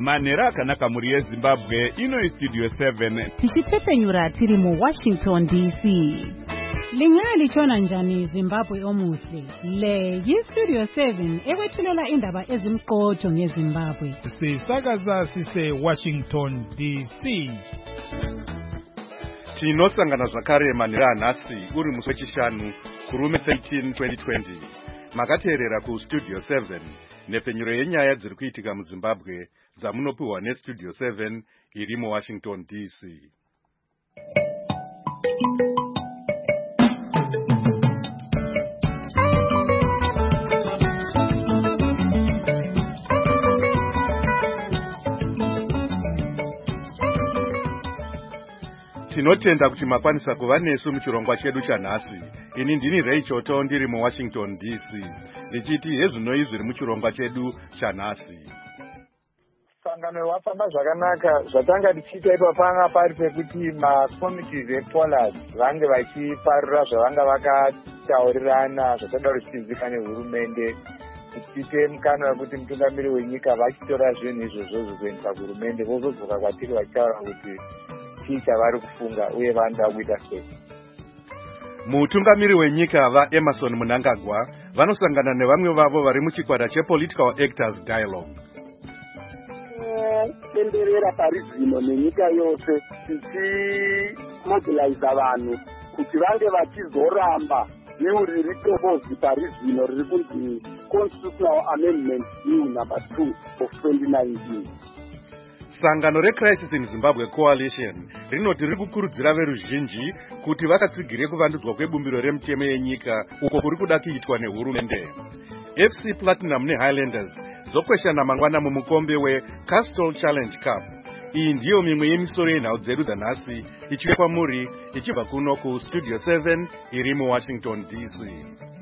Manhero akanaka muri yeZimbabwe, ino Studio 7. Tichitepenyura tiri muWashington DC. Lingalitshona njani Zimbabwe omuhle? Le yiStudio 7 ekwethulela indaba ezimqotho ngeZimbabwe. Sisakaza sise Washington DC. Tinosangana zvakare manhero anhasi uri musi wechishanu kurume 13 2020. Makateerera kuStudio 7 nepfenyuro yenyaya dziri kuitika muZimbabwe dzamunopiwa neStudio 7 iri muWashington DC. Tinotenda kuti makwanisa kuva nesu muchirongwa chedu chanhasi. Ini ndini Ray Choto ndiri muWashington DC. Ndichiti hezvinoi zviri muchirongwa chedu chanhasi. Sangano wafamba zvakanaka zvatanga tichiita ipa panga pari pekuti makomitizi ePollard vange vachiparura zvavanga vakataurirana zvatoda kuchizivikanwa nehurumende tichiite mukana wekuti mutungamiri wenyika vachitora zvinhu izvozvo kuendesa kuhurumende vozodzoka kwatiri vachitaura kuti chii chavari kufunga uye vanoda kuita sei. Mutungamiri wenyika vaEmmerson Mnangagwa vanosangana nevamwe vavo vari muchikwata chePolitical Actors Dialogue. Tenderera pari zvino nenyika yose tichimobiliza vanhu kuti vange vachizoramba neuriri proposi pari zvino riri kunzi Constitutional Amendment Bill number 2 of 2019. Sangano reCrisis in Zimbabwe Coalition rinoti riri kukurudzira veruzhinji kuti vakatsigire kuvandudzwa kwebumbiro remutemo yenyika uko kuri kuda kuitwa nehurumende. FC Platinum neHighlanders zokweshana mangwana mumukombe weCastle Challenge Cup. Iyi ndiyo mimwe yemisoro yenhau dzedu dzanhasi ichiuya kwamuri ichibva kuno kuStudio 7 iri muWashington DC.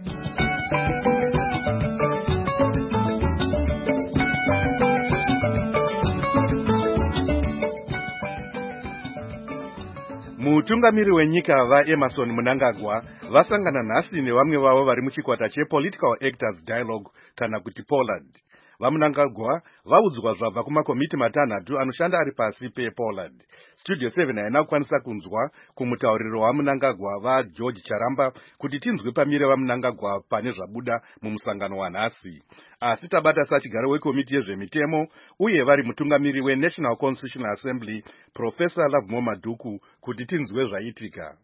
Mutungamiri wenyika vaEmmerson Mnangagwa vasangana nhasi nevamwe vavo vari muchikwata chePolitical Actors Dialogue kana kuti Pollard. VaMnangagwa vaudzwa zvabva kumakomiti matanhatu anoshanda ari pasi pePollard. Studio 7 haina kukwanisa kunzwa kumutauriro waMnangagwa vaGeorge Charamba kuti tinzwe pamire vaMnangagwa pane zvabuda mumusangano wanhasi. Asi tabata sachigaro wekomiti yezvemitemo uye vari mutungamiri weNational Constitutional Assembly Professor Lovemore Maduku kuti tinzwe zvaitika.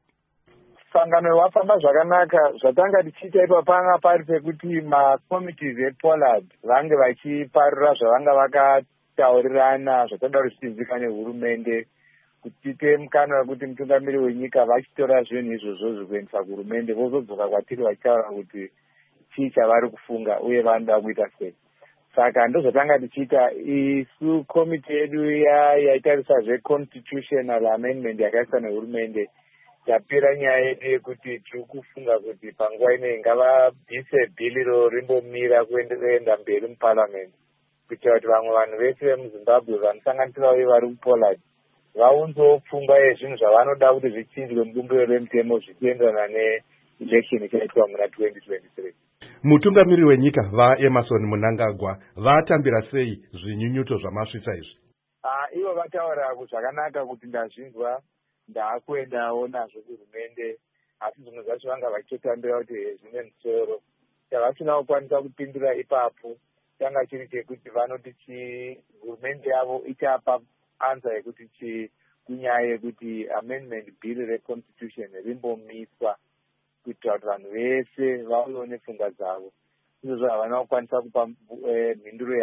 Sangano wafamba zvakanaka zvatanga tichiita ipa panga pari pekuti makomitizi ePollard vange vachiparura zvavanga vakataurirana zvatoda kuchizivikanwa nehurumende kuti tiite mukana wekuti mutungamiri wenyika vachitora zvinhu izvozvo kuendesa kuhurumende vozodzoka kwatiri vachitaura kuti chii chavari kufunga uye vanoda kuita sei. Saka ndozvatanga tichiita isu komiti yedu yaitarisa zveconstitutional amendment yakaiswa nehurumende tapira nyaya yedu yekuti tiri kufunga kuti panguva ino ngavabvise bhiliro rimbomira kuenda mberi muparliament kuitira kuti vamwe vanhu vese vemuZimbabwe vanosanganisira uye vari kuPollard vaunzewo pfungwa yezvinhu zvavanoda kuti zvichinjwe mubumbiro remutemo zvichienderana neelection ichaitwa muna 2023. Mutungamiri wenyika vaEmmerson Mnangagwa vatambira sei zvinyunyuto zvamasvitsa izvi? Ivo vataura zvakanaka kuti ndazvinzwa ndaakuendawo nazvo kuhurumende asi zvimwe zvacho vanga vachitotambira kuti zvine musoro chavasina kukwanisa kupindura ipapo changa chiri chekuti vanoti hurumende yavo ichapa ansa yekuti kunyaya yekuti amendment bill reconstitution rimbomiswa kuitira kuti vanhu vese vauyewo nepfungwa dzavo. Izvozvo havana kukwanisa kupa mhinduro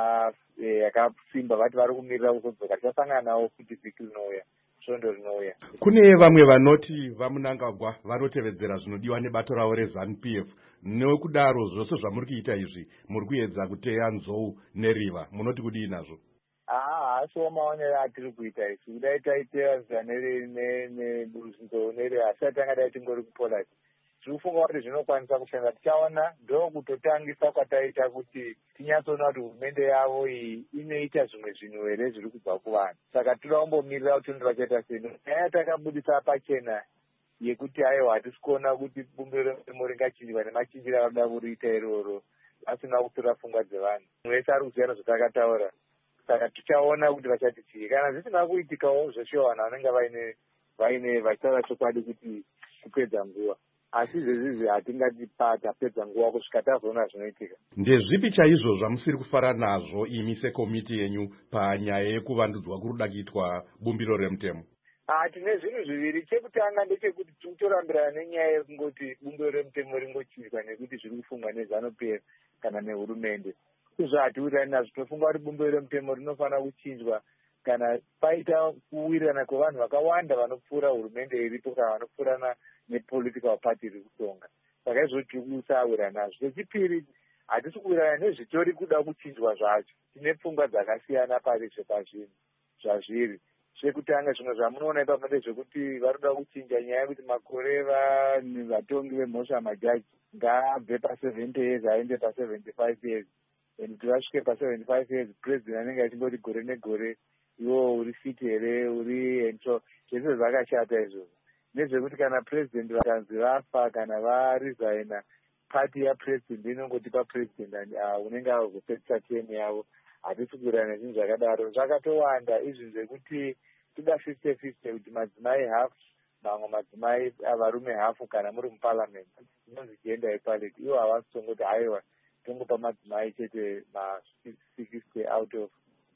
yakasimba vati vari kumirira kuzodzoka tichasangana navo kuti vhiki rinouya svondo rinouya. Kune vamwe vanoti vaMnangagwa vanotevedzera zvinodiwa nebato ravo reZANU-PF. Nokudaro zvose zvamuri kuita izvi muri kuedza kuteya nzou neriva, munoti kudii nazvo? Haasiwo maonero atiri kuita isu kudai taiteya nzou neriva asi atanga dai tingori kuPollard. Tiri kufunga kuti zvinokwanisa kushanda tichaona ndokutotangisa kwataita kuti tinyatsoona kuti hurumende yavo iyi inoita zvimwe zvinhu here zviri kubva kuvanhu. Saka tiri kumbomirira kuti vachaita sei. Nyaya takabudisa pachena yekuti aiwa hatisi kuona kuti bumbiro remutemo ringachinjwa nemachinjiro anoda kuriita iroro asina kutora pfungwa dzevanhu. Wese ari kuziva zvatakataura. saka tichaona kuti vachati chii. Kana zvisina kuitikawo zveshuwa vanhu vanenge vaine vachitaura chokwadi kuti kupedza nguva, asi izvezvizvi hatingatipa tapedza nguva kusvika tazoona zvinoitika. Ndezvipi chaizvo zvamusiri kufara nazvo imi sekomiti yenyu panyaya yekuvandudzwa kuri kuda kuitwa bumbiro remutemo? Tine zvinhu zviviri. Chekutanga ndechekuti tiri kutorambirana nenyaya yekungoti bumbiro remutemo ringochidzwa nekuti zviri kufungwa neZANU-PF kana nehurumende. Izvo hatiwirirani nazvo. Tinofunga kuti bumbiro remutemo rinofanira kuchinjwa kana paita kuwirirana kwevanhu vakawanda vanopfuura hurumende iripo kana vanopfuurana nepolitical party iri kutonga. Saka izvo tiri kusawirana nazvo. Chechipiri, hatisi kuwirirana nezvitori kuda kuchinjwa zvacho. Tine pfungwa dzakasiyana parizvo pazvinhu zvazviri. Chekutanga, zvimwe zvamunoona ipapo ndezvekuti vari kuda kuchinja nyaya yekuti makore vatongi vemhosva majaji ngaabve pa70 years aende pa75 years. And kuti vasvike pa75 years, president anenge achingoti gore negore iwo uri fit here, uri entro. Zvese zvakashata izvozvo. Nezvekuti kana president vakanzi vafa kana varesigna, party yapresident inongotipa president unenge agopedzisa term yavo. Hatisi kuwirirana nezvinhu zvakadaro. Zvakatowanda izvi zvekuti tida 50-50 kuti madzimai half, mamwe madzimai varume hafu kana muri muparliament. Inonzi gender equality. Iwo havasi tongoti haiwa tongopa madzimai chete ma60 out of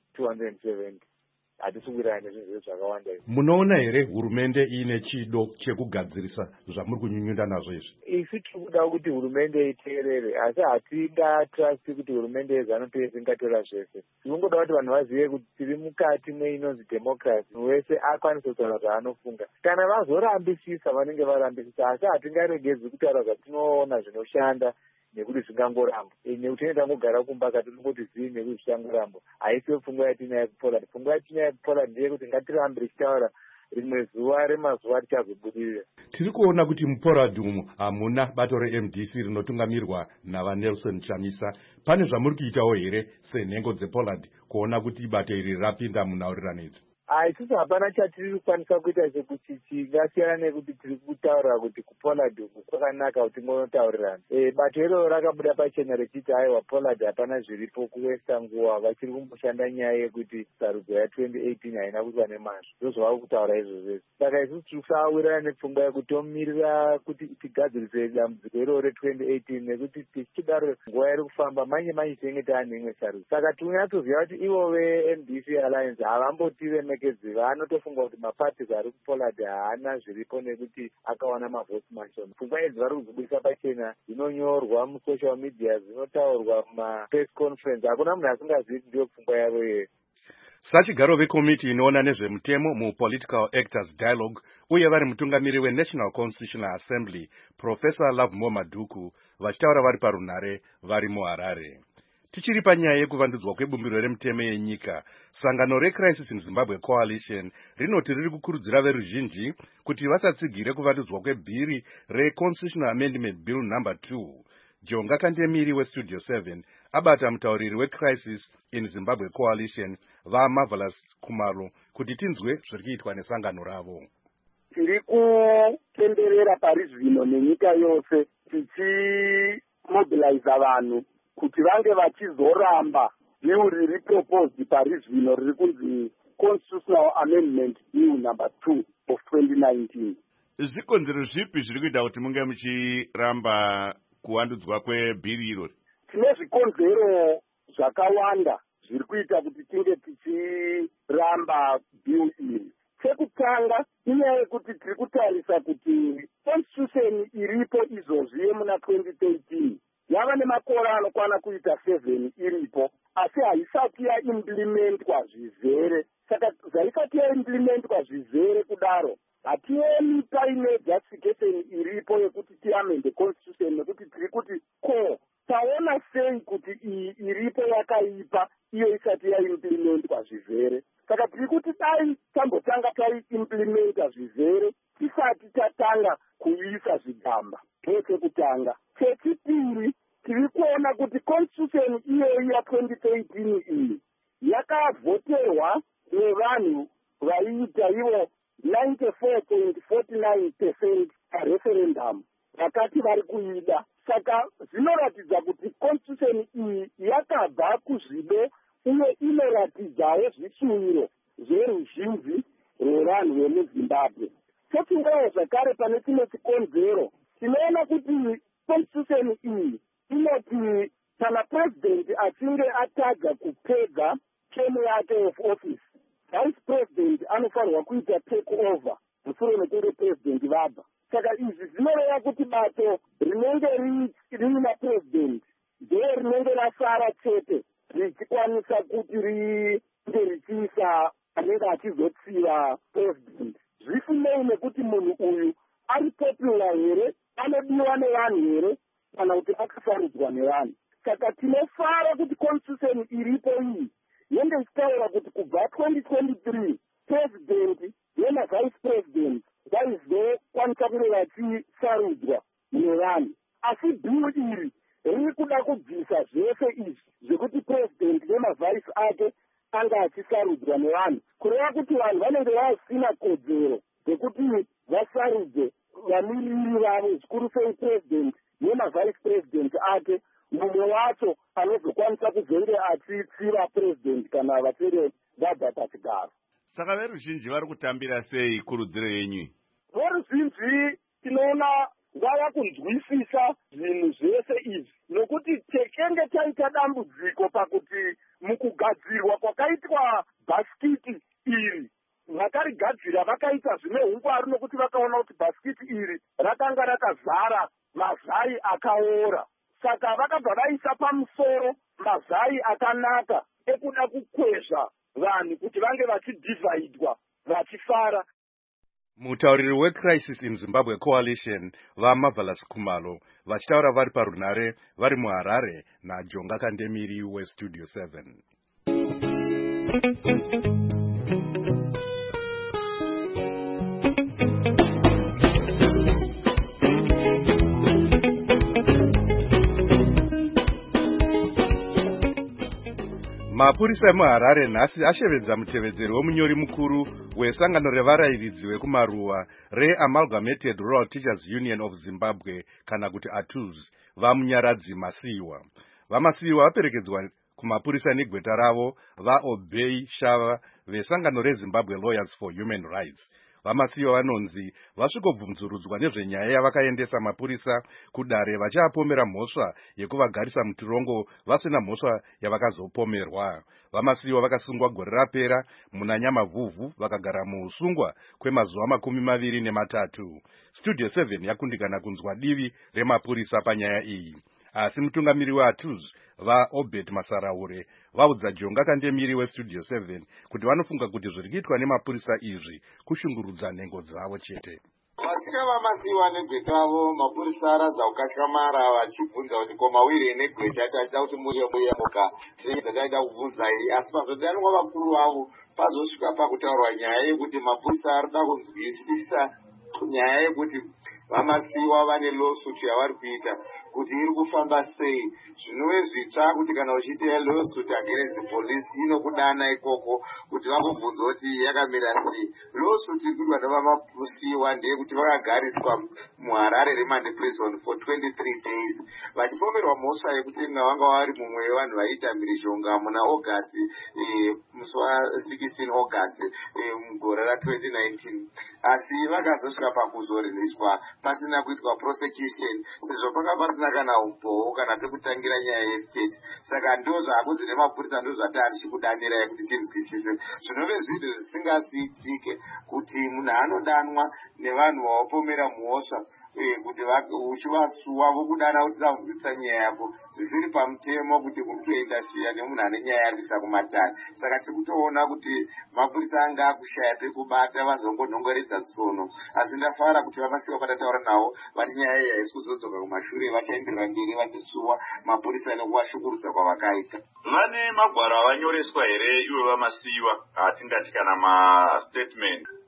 270. Hatisi kuwirirana nezvinhu zvakawanda izvi. Munoona here hurumende ine chido chekugadzirisa zvamuri kunyunyuta nazvo izvi? Isi tiri kuda kuti hurumende iteerere, asi hatingatrasti kuti hurumende yeZANU-PF ingatora zvese. Tinongoda kuti vanhu vazive kuti tiri mukati meinonzi democracy, wese akwanisa kutaura zvaanofunga. Kana vazorambisisa vanenge varambisisa, asi hatingaregedzi kutaura zvatinoona zvinoshanda nekuti zvingangoramba. Nekuti tinotangogara kumba katinongoti zii nekuti zvichangoramba. Haisi pfungwa yatinayo kuPoland. Pfungwa yatinayo kuPoland ndeyekuti ngatirambe tichitaura rimwe zuva remazuva tichazobudirira. Tiri kuona kuti muPoland umu hamuna bato reMDC rinotungamirwa navaNelson Chamisa. Pane zvamuri kuitawo here senhengo dzePoland kuona kuti bato iri rapinda munhaurirano idzi? Isusu hapana chatiri kukwanisa kuita sekuti chingasiyana nekuti tiri kutaura kuti kuPoland uku kwakanaka kuti tingonotaurirana. Bato iro rakabuda pachena rechiti haiwa Poland hapana zviripo kuwesta nguva, vachiri kumboshanda nyaya yekuti sarudzo ya2018 haina kuitwa nemazvo. Ndozvavari kutaura izvozvo. Saka isusu tiri kusawirirana nepfungwa yekutomirira kuti tigadzirise dambudziko iro re2018 nekuti tichidaro nguva iri kufamba manje tinenge taane imwe sarudzo. Saka tinonyatsoziva kuti ivo veMDC Alliance havambotive vanotofunga kuti maparties ari kuPoland haana zviripo nekuti akawana mavhoti mashoma. Pfungwa idzi vari kudzibudisa pachena, dzinonyorwa musocial media, dzinotaurwa mumapress conference. Hakuna munhu asingazivi ndiyo pfungwa yavo iyoyo. Sachigaro vekomiti inoona nezvemutemo muPolitical Actors Dialogue uye vari mutungamiri weNational Constitutional Assembly, Professor Lovemore Maduku, vachitaura vari parunhare vari muHarare. Tichiri panyaya yekuvandudzwa kwebumbiro remutemo yenyika, sangano reCrisis in Zimbabwe Coalition rinoti riri kukurudzira veruzhinji kuti vasatsigire kuvandudzwa kwebhiri reConstitutional Amendment Bill No. 2. Jonga Kandemiri weStudio 7 abata mutauriri weCrisis in Zimbabwe Coalition vaMarvelous Khumalo kuti tinzwe zviri kuitwa nesangano ravo. Tiri kutenderera pari zvino nenyika yose tichimobiliza vanhu kuti vange vachizoramba bill riri proposed pari zvino riri kunzi Constitutional Amendment Bill No. 2 of 2019. Zvikonzero zvipi zviri kuita kuti munge muchiramba kuvandudzwa kwebhiri irori? Tine zvikonzero zvakawanda zviri kuita kuti tinge tichiramba bill iri. Chekutanga inyaya yekuti tiri kutarisa kuti constitution iripo izvozvi yemuna 2013 yava nemakore anokwana kuita 7 iripo, asi haisati yaimplementwa zvizere. Saka zvaisati yaimplementwa zvizere kudaro, hationi paine justification iripo yekuti tiamende constitution, nekuti tiri kuti taona sei kuti iyi iripo yakaipa iyo isati yaimplementwa zvizere. Saka tiri kuti dai tambotanga taiimplementa zvizere tisati tatanga kuisa zvigamba. Chekutanga. Chechipiri, tiri kuona kuti constitution iyoyi ya2013 iyi yakavhoterwa nevanhu vaiita ivo 94.49% pareferendum vakati vari kuida. Saka zvinoratidza kuti constitution iyi yakabva kuzvido uye inoratidzawo zvishuviro zveruzhinji rwevanhu vemuzimbabwe. Totingawo zvakare pane chimwe chikonzero, tinoona kuti constitution iyi inoti kana president achinge atadza kupedza term yake of office, vice president anofanirwa kuita take over mushure mekunge president vabva. Saka izvi zvinoreva kuti bato rinenge rina president ndiye rinenge rasara chete richikwanisa kuti ringe richiisa anenge achizotsiva president. Zvisinei nekuti munhu uyu ari popular here, anodiwa nevanhu here, kana kuti akasarudzwa nevanhu. Saka tinofara kuti constitution iripo iyi yenge ichitaura kuti kubva 2023 president nemavice president vaizokwanisa kunge vachisarudzwa nevanhu. Asi bhiru iri riri kuda kubvisa zvese izvi zvekuti president nemavice ake anga achisarudzwa nevanhu, kureva kuti vanhu vanenge vasina kodzero dzekuti vasarudze vamiriri vavo, zvikuru sei president nemavice president ake, mumwe wacho anozokwanisa kuzenge achitsiva president kana vachinge vabva pachigaro. Saka veruzhinji vari kutambira sei kurudziro yenyu? Veruzhinji tinoona vava kunzwisisa zvinhu zvese izvi, nokuti tekenge taita dambudziko pakuti mukugadzirwa kwakaitwa bhasikiti iri, vakarigadzira vakaita zvine ungwaru nokuti vakaona kuti bhasikiti iri rakanga rakazara mazai akaora. Saka vakabva vaisa pamusoro mazai akanaka ekuda kukwezva vanhu kuti vange vachidivhaidwa vachifara. Mutauriri weCrisis in Zimbabwe Coalition vaMarvelous Khumalo vachitaura vari parunhare vari muHarare naJonga Kandemiri weStudio 7. Mapurisa emuHarare nhasi ashevedza mutevedzeri womunyori mukuru wesangano revarairidzi vekumaruwa reAmalgamated Rural Teachers Union of Zimbabwe kana kuti ATUZ vamunyaradzi Masiyiwa. VaMasiyiwa vaperekedzwa kumapurisa negweta ravo vaObey Shava vesangano reZimbabwe Lawyers for Human Rights. VaMasiyiwa vanonzi vasvikobvunzurudzwa nezvenyaya yavakaendesa mapurisa kudare vachiapomera mhosva yekuvagarisa mutirongo vasina mhosva yavakazopomerwa. VaMasiyiwa vakasungwa gore rapera muna Nyamavhuvhu vakagara muusungwa kwemazuva 23. Studio 7 yakundikana kunzwa divi remapurisa panyaya iyi. Asi mutungamiri weATUZ vaObed Masaraure vaudza Jonga Kandemiri weStudio 7 kuti vanofunga kuti zviri kuitwa nemapurisa izvi kushungurudza nhengo dzavo chete. Vasvika vaMasiyiwa negweta ravo, mapurisa aradza kukatyamara vachibvunza kuti ko mawiri negweta tachida kuti muyemuka tinenge taida kubvunzai, asi pazoti anongwa vakuru vavo pazosvika pakutaurwa nyaya yekuti mapurisa arida kunzwisisa nyaya yekuti vaMasiyiwa vane lawsuit yavari kuita kuti iri kufamba sei. Zvinove zvitsva kuti kana uchiita lawsuit against the police inokudana ikoko kuti vakubvunza kuti yakamira sei. Lawsuit iri kuitwa navaMasiyiwa ndeyekuti vakagariswa muHarare remand prison for 23 days vachipomerwa mhosva yekuti vanga vari mumwe wevanhu vaiita mhirizhonga muna August musi wa16 August mugore ra2019, asi vakazosvika pakuzoriliswa pasina kuitwa prosecution sezvo panga pasina kana umboo kana pekutangira nyaya yestate. Saka ndo zvakunzi nemapurisa ndo zvatari chikudanirai kuti tinzwisise. Zvinove zvinhu zvisingasiitike kuti munhu anodanwa nevanhu vavapomera mhosva kuti uchivasuwa vokudana kuti tamvisa nyaya yako zvisiri pamutemo kuti kutoenda siya nemunhu ane nyaya yarwisa kumatare. Saka tiri kutoona kuti mapurisa anga akushaya pekubata vazongonhongoredza tsono, asi ndafara kuti vaMasiyiwa patataura navo vati nyaya iyi haisi kuzodzoka kumashure, vachaenderera mberi vachisuwa mapurisa nekuvashungurudza kwavakaita. Vane magwaro avanyoreswa here iwe vaMasiyiwa, atingati kana mastatement?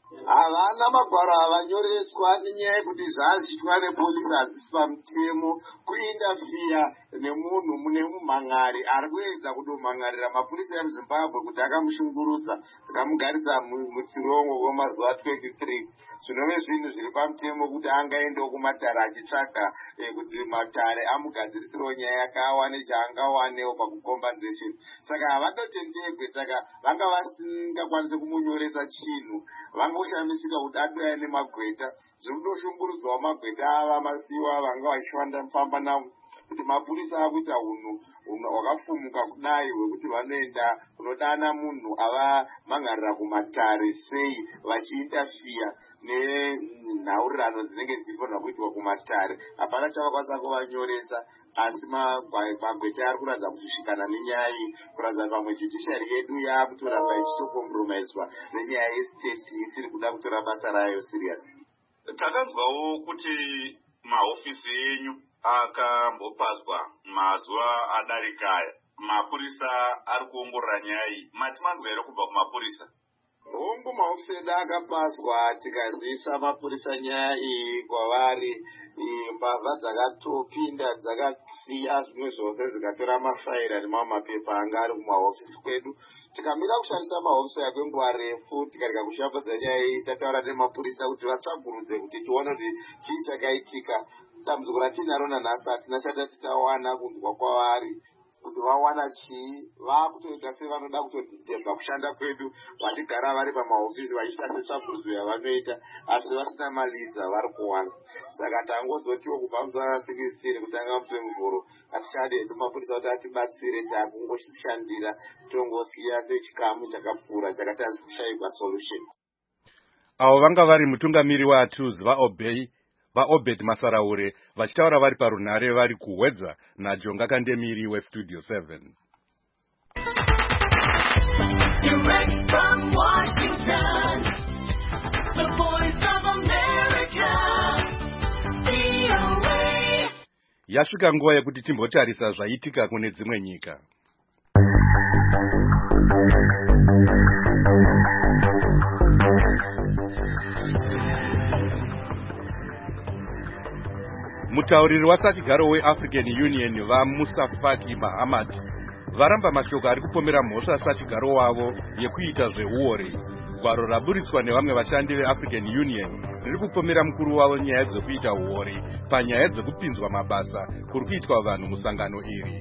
havana magwaro avanyoreswa nenyaya yekuti zvaazviitwa nepolisi hazvisi pamutemo kuindafiya nemunhu mune mumhangari ari kuedza kudomhangarira mapurisa emuzimbabwe kuti akamushungurudza akamugarisa muchirongo kwemazuva 23 zvinove zvinhu zviri pamutemo kuti angaendawo kumatare achitsvaga kuti matare amugadzirisirawo nyaya yake awane chaangawanewo pakucompensation. Saka havatotenderwe, saka vanga vasingakwanisi kumunyoresa chinhu, vangoshamisika kuti adoya nemagweta. Zviri kutoshungurudzawo magweta ava masiwa vanga vachifamba famba nawo kuti mapurisa akuita hunhu hwakafumuka kudai hwekuti vanoenda kunodana munhu ava mhangarira kumatare sei vachiindafiya nenhaurirano dzinenge dzichifanirwa kuitwa kumatare. Hapana chavakwanisa kuvanyoresa, asi magweta ari kuratidza kusvikana nenyaya iyi, kuratidza pamwe judiciary yedu yaakutoramba ichitokompromiswa nenyaya yestate isiri kuda kutora basa rayo serious. Takanzwawo kuti mahofisi enyu akambopazwa mazuva adarikaya, mapurisa ari kuongorora nyaya iyi. Mati manzwa here kubva kumapurisa? Hongu mahofisi edu akapazwa, tikazivisa mapurisa nyaya iyi kwavari. Mbavha dzakatopinda dzakasiya zvimwe zvose dzikatora mafaira nemamwe mapepa anga ari kumahofisi kwedu. Tikamira kushandisa mahofisi kwenguva refu, tikarega kushambadza nyaya iyi, tataura nemapurisa kuti vatsvagurudze kuti tione kuti chii chakaitika. Dambudziko ratinaro nanhasi hatina chatati tawana kunzwa kwavari kuti vawana chii. Vaakutoita sevanoda kutodhisidebva kushanda kwedu, vachigara vari pamahofisi vachiita setsvakurudzo yavanoita, asi vasina malidza vari kuwana. Saka tangozotiwo kubva muzuva 16 kutanga mupemvuro hatichade hedu mapurisa kuti atibatsire, takungoshandira tongosiya sechikamu chakapfuura chakati hazi kushayikwa solution. Avo vanga vari mutungamiri waTUZ vaObed Masaraure vachitaura vari parunhare vari kuhwedza naJonga Kandemiri weStudio 7. Direct from Washington, the voice of America, VOA. Yasvika nguva yekuti timbotarisa zvaitika kune dzimwe nyika. Mutauriri wasachigaro weAfrican Union vaMusa Faki Mahamat varamba mashoko ari kupomera mhosva sachigaro wavo yekuita zveuori. Gwaro raburitswa nevamwe vashandi veAfrican Union riri kupomera mukuru wavo nyaya dzekuita uori panyaya dzekupinzwa mabasa kuri kuitwa vanhu musangano iri.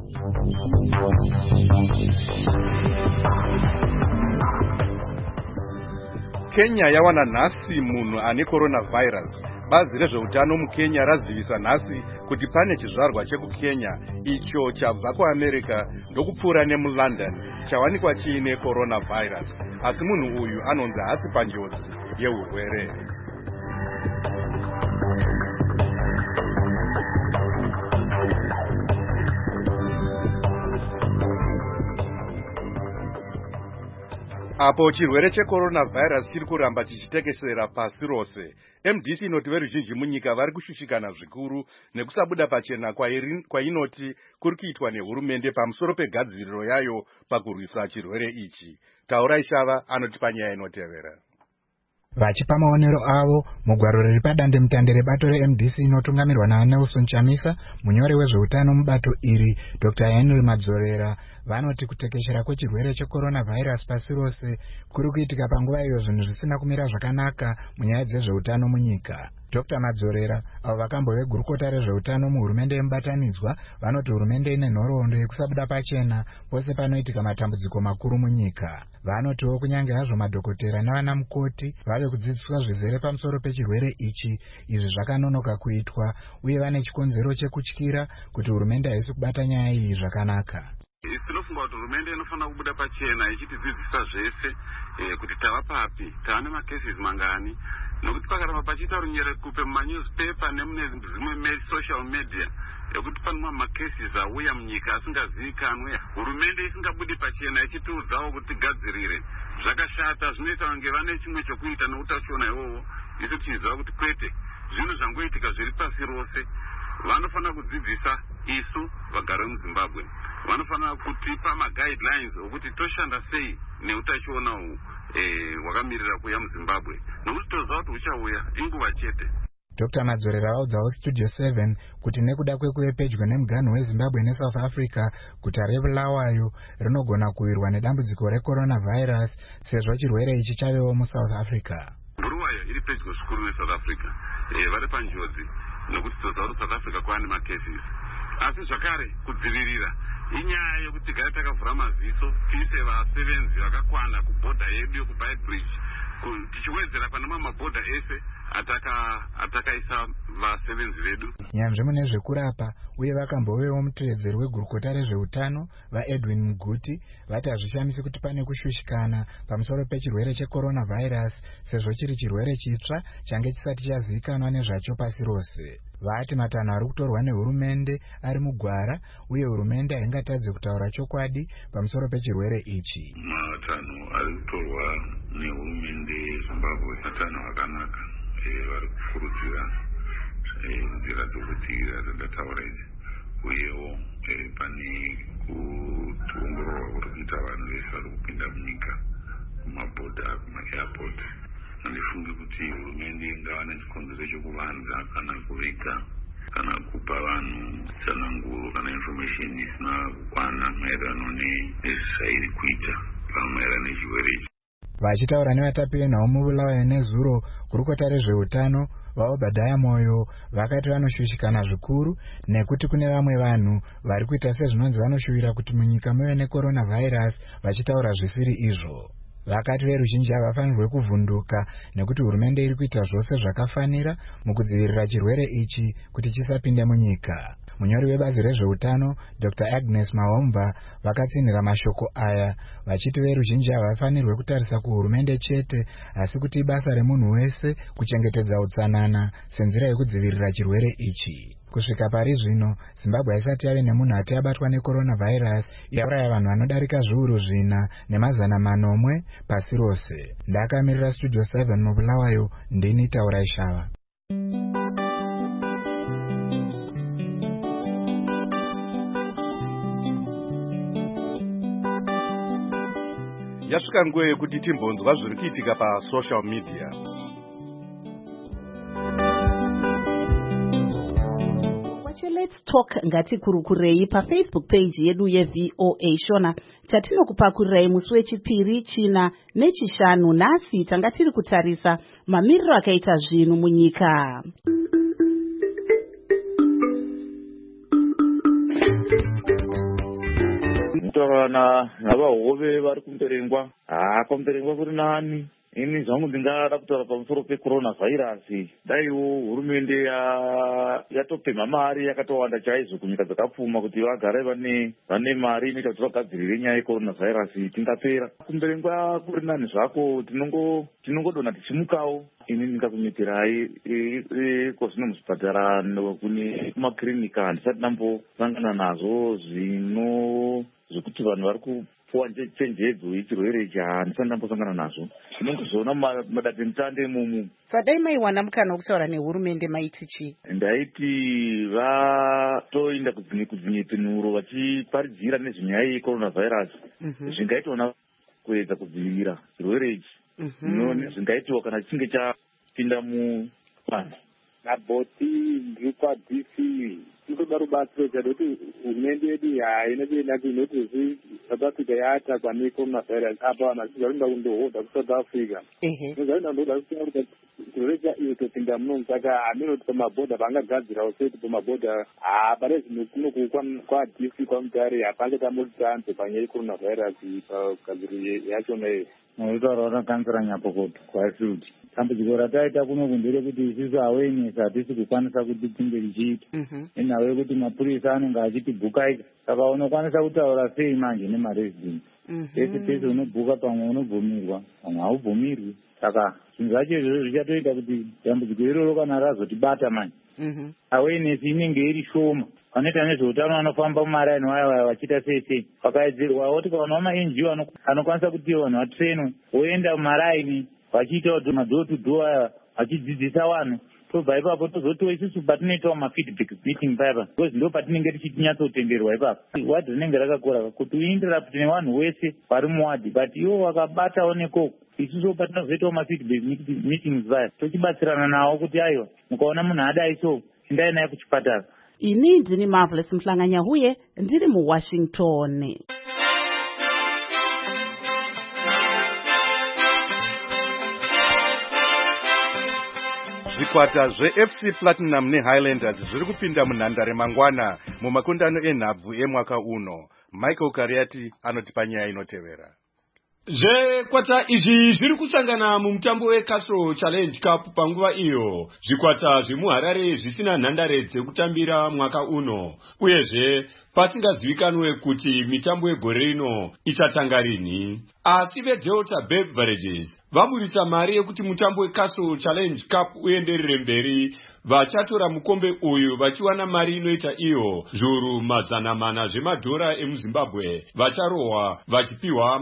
Kenya yawana nhasi munhu ane coronavirus. Bazi rezveutano muKenya razivisa nhasi kuti pane chizvarwa chekukenya icho chabva kuAmerica ndokupfuura nemuLondon chawanikwa chiine coronavirus, asi munhu uyu anonzi hasi panjodzi yeurwere. Apo chirwere checoronavirus chiri kuramba chichitekeshera pasi rose, MDC inoti veruzhinji munyika vari kushushikana zvikuru nekusabuda pachena kwainoti kuri kuitwa nehurumende pamusoro pegadziriro yayo pakurwisa chirwere ichi. Taurai Shava anoti panyaya inotevera. Vachipa maonero avo mugwaro riri padandemutande rebato reMDC inotungamirwa naNelson Chamisa, munyori wezveutano mubato iri Dr. Henry Madzorera, vanoti kutekeshera kwechirwere checoronavirus pasi rose kuri kuitika panguva iyo zvinhu zvisina kumira zvakanaka munyaya dzezveutano munyika. Dr. Madzorera, avo vakambove gurukota rezveutano muhurumende yemubatanidzwa, vanoti hurumende ine nhoroondo yekusabuda pachena pose panoitika matambudziko makuru munyika. Vanotiwo kunyange hazvo madhokotera navana mukoti vave kudzidziswa zvizere pamusoro pechirwere ichi, izvi zvakanonoka kuitwa uye vane chikonzero chekutyira kuti hurumende haisi kubata nyaya iyi zvakanaka. Tinofunga kuti hurumende inofanira kubuda pachena ichitidzidzisa zvese kuti tava papi, tava nemacases mangani, nokuti pakaramba pachiita runyerekupe mumanewspaper nemune dzimwe social media ekuti pane macases auya munyika asingazivikanwe, hurumende isingabudi pachena ichitiudzawo kuti gadzirire, zvakashata. Zvinoita kunge vane chimwe chokuita neutachiona iwowo, isu tichiziva kuti kwete, zvinhu zvangoitika zviri pasi rose. Vanofanira kudzidzisa isu vagari vemuzimbabwe vanofanira kutipa maguidelines okuti toshanda sei neutachiona hwakamirira kuuya muzimbabwe, nokuti toziva kuti uchauya inguva chete. Dr. Madzorera vaudzawo Studio 7 kuti nekuda kwekuve pedyo nemuganhu weZimbabwe neSouth Africa, guta reBulawayo rinogona kuwirwa nedambudziko recoronavirus sezvo chirwere ichi chavewo muSouth Africa. Bulawayo iri pedyo zvikuru neSouth Africa, vari panjodzi nokuti toziva kuti South Africa kwaane macases, asi zvakare kudzivirira inyaya yokuti tigare takavhura maziso tiise vasevenzi vakakwana kubhodha yedu yokuBeitbridge, tichiwedzera pane mamwe mabhodha ese atakaisa vasevenzi vedu. Nyanzvi mune zvekurapa uye vakambovewo mutevedzeri wegurukota rezveutano vaEdwin Muguti vati hazvishamisi kuti pane kushushikana pamusoro pechirwere checoronavirus sezvo chiri chirwere chitsva change chisati chazivikanwa nezvacho pasi rose. Vati matanho ari kutorwa nehurumende ari mugwara uye hurumende haingatadze kutaura chokwadi pamusoro pechirwere ichi. Matanho ari kutorwa nehurumende yeZimbabwe matanho akanaka, vari kukurudzira nzira dzokudzivirira dzandataura idzi, uyewo pane kuongororwa kuri kuita vanhu vese vari kupinda munyika kumabhodha kumaairport. Handifungi kuti hurumende ingava nechikonzero chokuvanza kana kuviga kana kupa vanhu tsananguro kana information isina kukwana maererano nezvairi kuita pamaererano nechirwere ichi. Vachitaura nevatapi venhau muBulawayo nezuro, gurukota rezveutano vaObadiah Moyo vakati vanoshushikana zvikuru nekuti kune vamwe vanhu vari kuita sezvinonzi vanoshuvira kuti munyika muve necoronavirus vachitaura zvisiri izvo. Vakati veruzhinji havafanirwe kuvhunduka nekuti hurumende iri kuita zvose zvakafanira mukudzivirira chirwere ichi kuti chisapinde munyika. Munyori webazi rezveutano Dr. Agnes Mahomba vakatsinhira mashoko aya vachiti veruzhinji havafanirwe kutarisa kuhurumende chete asi kuti ibasa remunhu wese kuchengetedza utsanana senzira yekudzivirira chirwere ichi. Kusvika pari zvino, Zimbabwe haisati yave nemunhu ati abatwa necoronavirus yauraya vanhu vanodarika zviuru 4,400 pasi rose. Ndakamirira Studio 7 muBulawayo, ndini Taurai Shava. Yasvika nguva yekuti timbonzwa zviri kuitika pasocial media. Let's talk ngati kurukurei paFacebook page yedu yeVOA Shona chatinokupakurai musi wechipiri, china nechishanu. Nhasi tanga tiri kutarisa mamiriro akaita zvinhu munyika. Mutaurana navahove vari kumberengwa. Kumberengwa kuri nani? Ini zvangu ndingada kutaura pamusoro pecoronavirus. Daiwo hurumende yatopemha mari yakatowanda chaizvo kunyika dzakapfuma kuti vagare vane mari inoita kuti vagadzirire nyaya yecoronavirus tingapera. Kumberengwa kuri nani zvako, tinongodonha tichimukawo. Ini ndingakunyitirai kozvino muzvipatara kune kumakirinika handisati ndambosangana nazvo zvekuti vanhu vari kupuwa chenjedzo yechirwere ichi handisati ndambosangana nazvo. Tinongozoona madandemutande imomo. Sadai maiwana mukana wokutaura nehurumende maiti chii? Ndaiti vatoenda kudzinyepinuro vachiparidzira nezvenyaya yecoronavirus zvingaitwa kuedza kudzivirira chirwere ichi. Zvingaitiwa kana chinge chapinda muvanhu. Nabhoti ndiri kwaDC tinotoda rubatsiro chadoti hurumende yedu inopenda kunoti South Africa yatakwa necoronavirus apa vanhu vachizvarinda kundohodha kuSouth Africa. Zvarinda ndoda kuti chirwere chaitopinda muno, saka haminoti pamabhodha pangagadzirawo seti pamabhodha pane zvinhu kuno kwaDC kwamutare hapange tambotitanze panyaya yecoronavirus pagadziriro yachona iyo. Munotaura vakakanzira nyapokoto kwaSud. Dambudziko rataita kuno kunderekuti isusu awareness hatisi kukwanisa kuti tinge tichiita. Inhau yekuti mapurisa anenge achitibhukaika. Saka unokwanisa kutaura sei manje nemaresidenti. Pese pese unobhuka, pamwe unobvumirwa, pamwe haubvumirwi. Saka zvinhu zvacho izvozvo zvichatoita kuti dambudziko iroro kana razotibata manje, awareness inenge iri shoma. Vanoita nezveutano vanofamba mumaraini waya vachiita sei vakaedzerwawo tikaona maNGO anokwanisa kuti vanhu vatrenwe voenda mumaraini vachiita madhoo to dhoo aya vachidzidzisa vanhu tobva ipapo tozotiwo isusu patinoitawo mafeedback meeting paipa because ndo patinenge tichinyatsotenderwa ipapo wadhi rinenge rakakura kuti uinterrupt nevanhu wese vari muwadhi but iwo wakabatawo nekoko isusu patinozoitawo mafeedback meetings paya tochibatsirana nawo kuti aiwa mukaona munhu adai so endai naye kuchipatara. Ini ndini Marvelous Mhlanganyahuye ndiri muWashington. Zvikwata zveFC Platinum neHighlanders zviri kupinda munhandare mangwana mumakundano enhabvu emwaka uno. Michael Kariati anotipa nyaya inotevera. Zvikwata izvi zviri kusangana mumutambo weCastro Challenge Cup panguva iyo. Zvikwata zvemuHarare zvisina nhandare dzekutambira mwaka uno. Uyezve pasingazivikanwe kuti mitambo yegore rino ichatanga rini. Asi veDelta Beverages vaburitsa mari yekuti mutambo weCastro Challenge Cup uenderere mberi. Vachatora mukombe uyu vachiwana mari inoita iyo zviuru 400 zvemadhora emuZimbabwe. Vacharohwa vachipiwa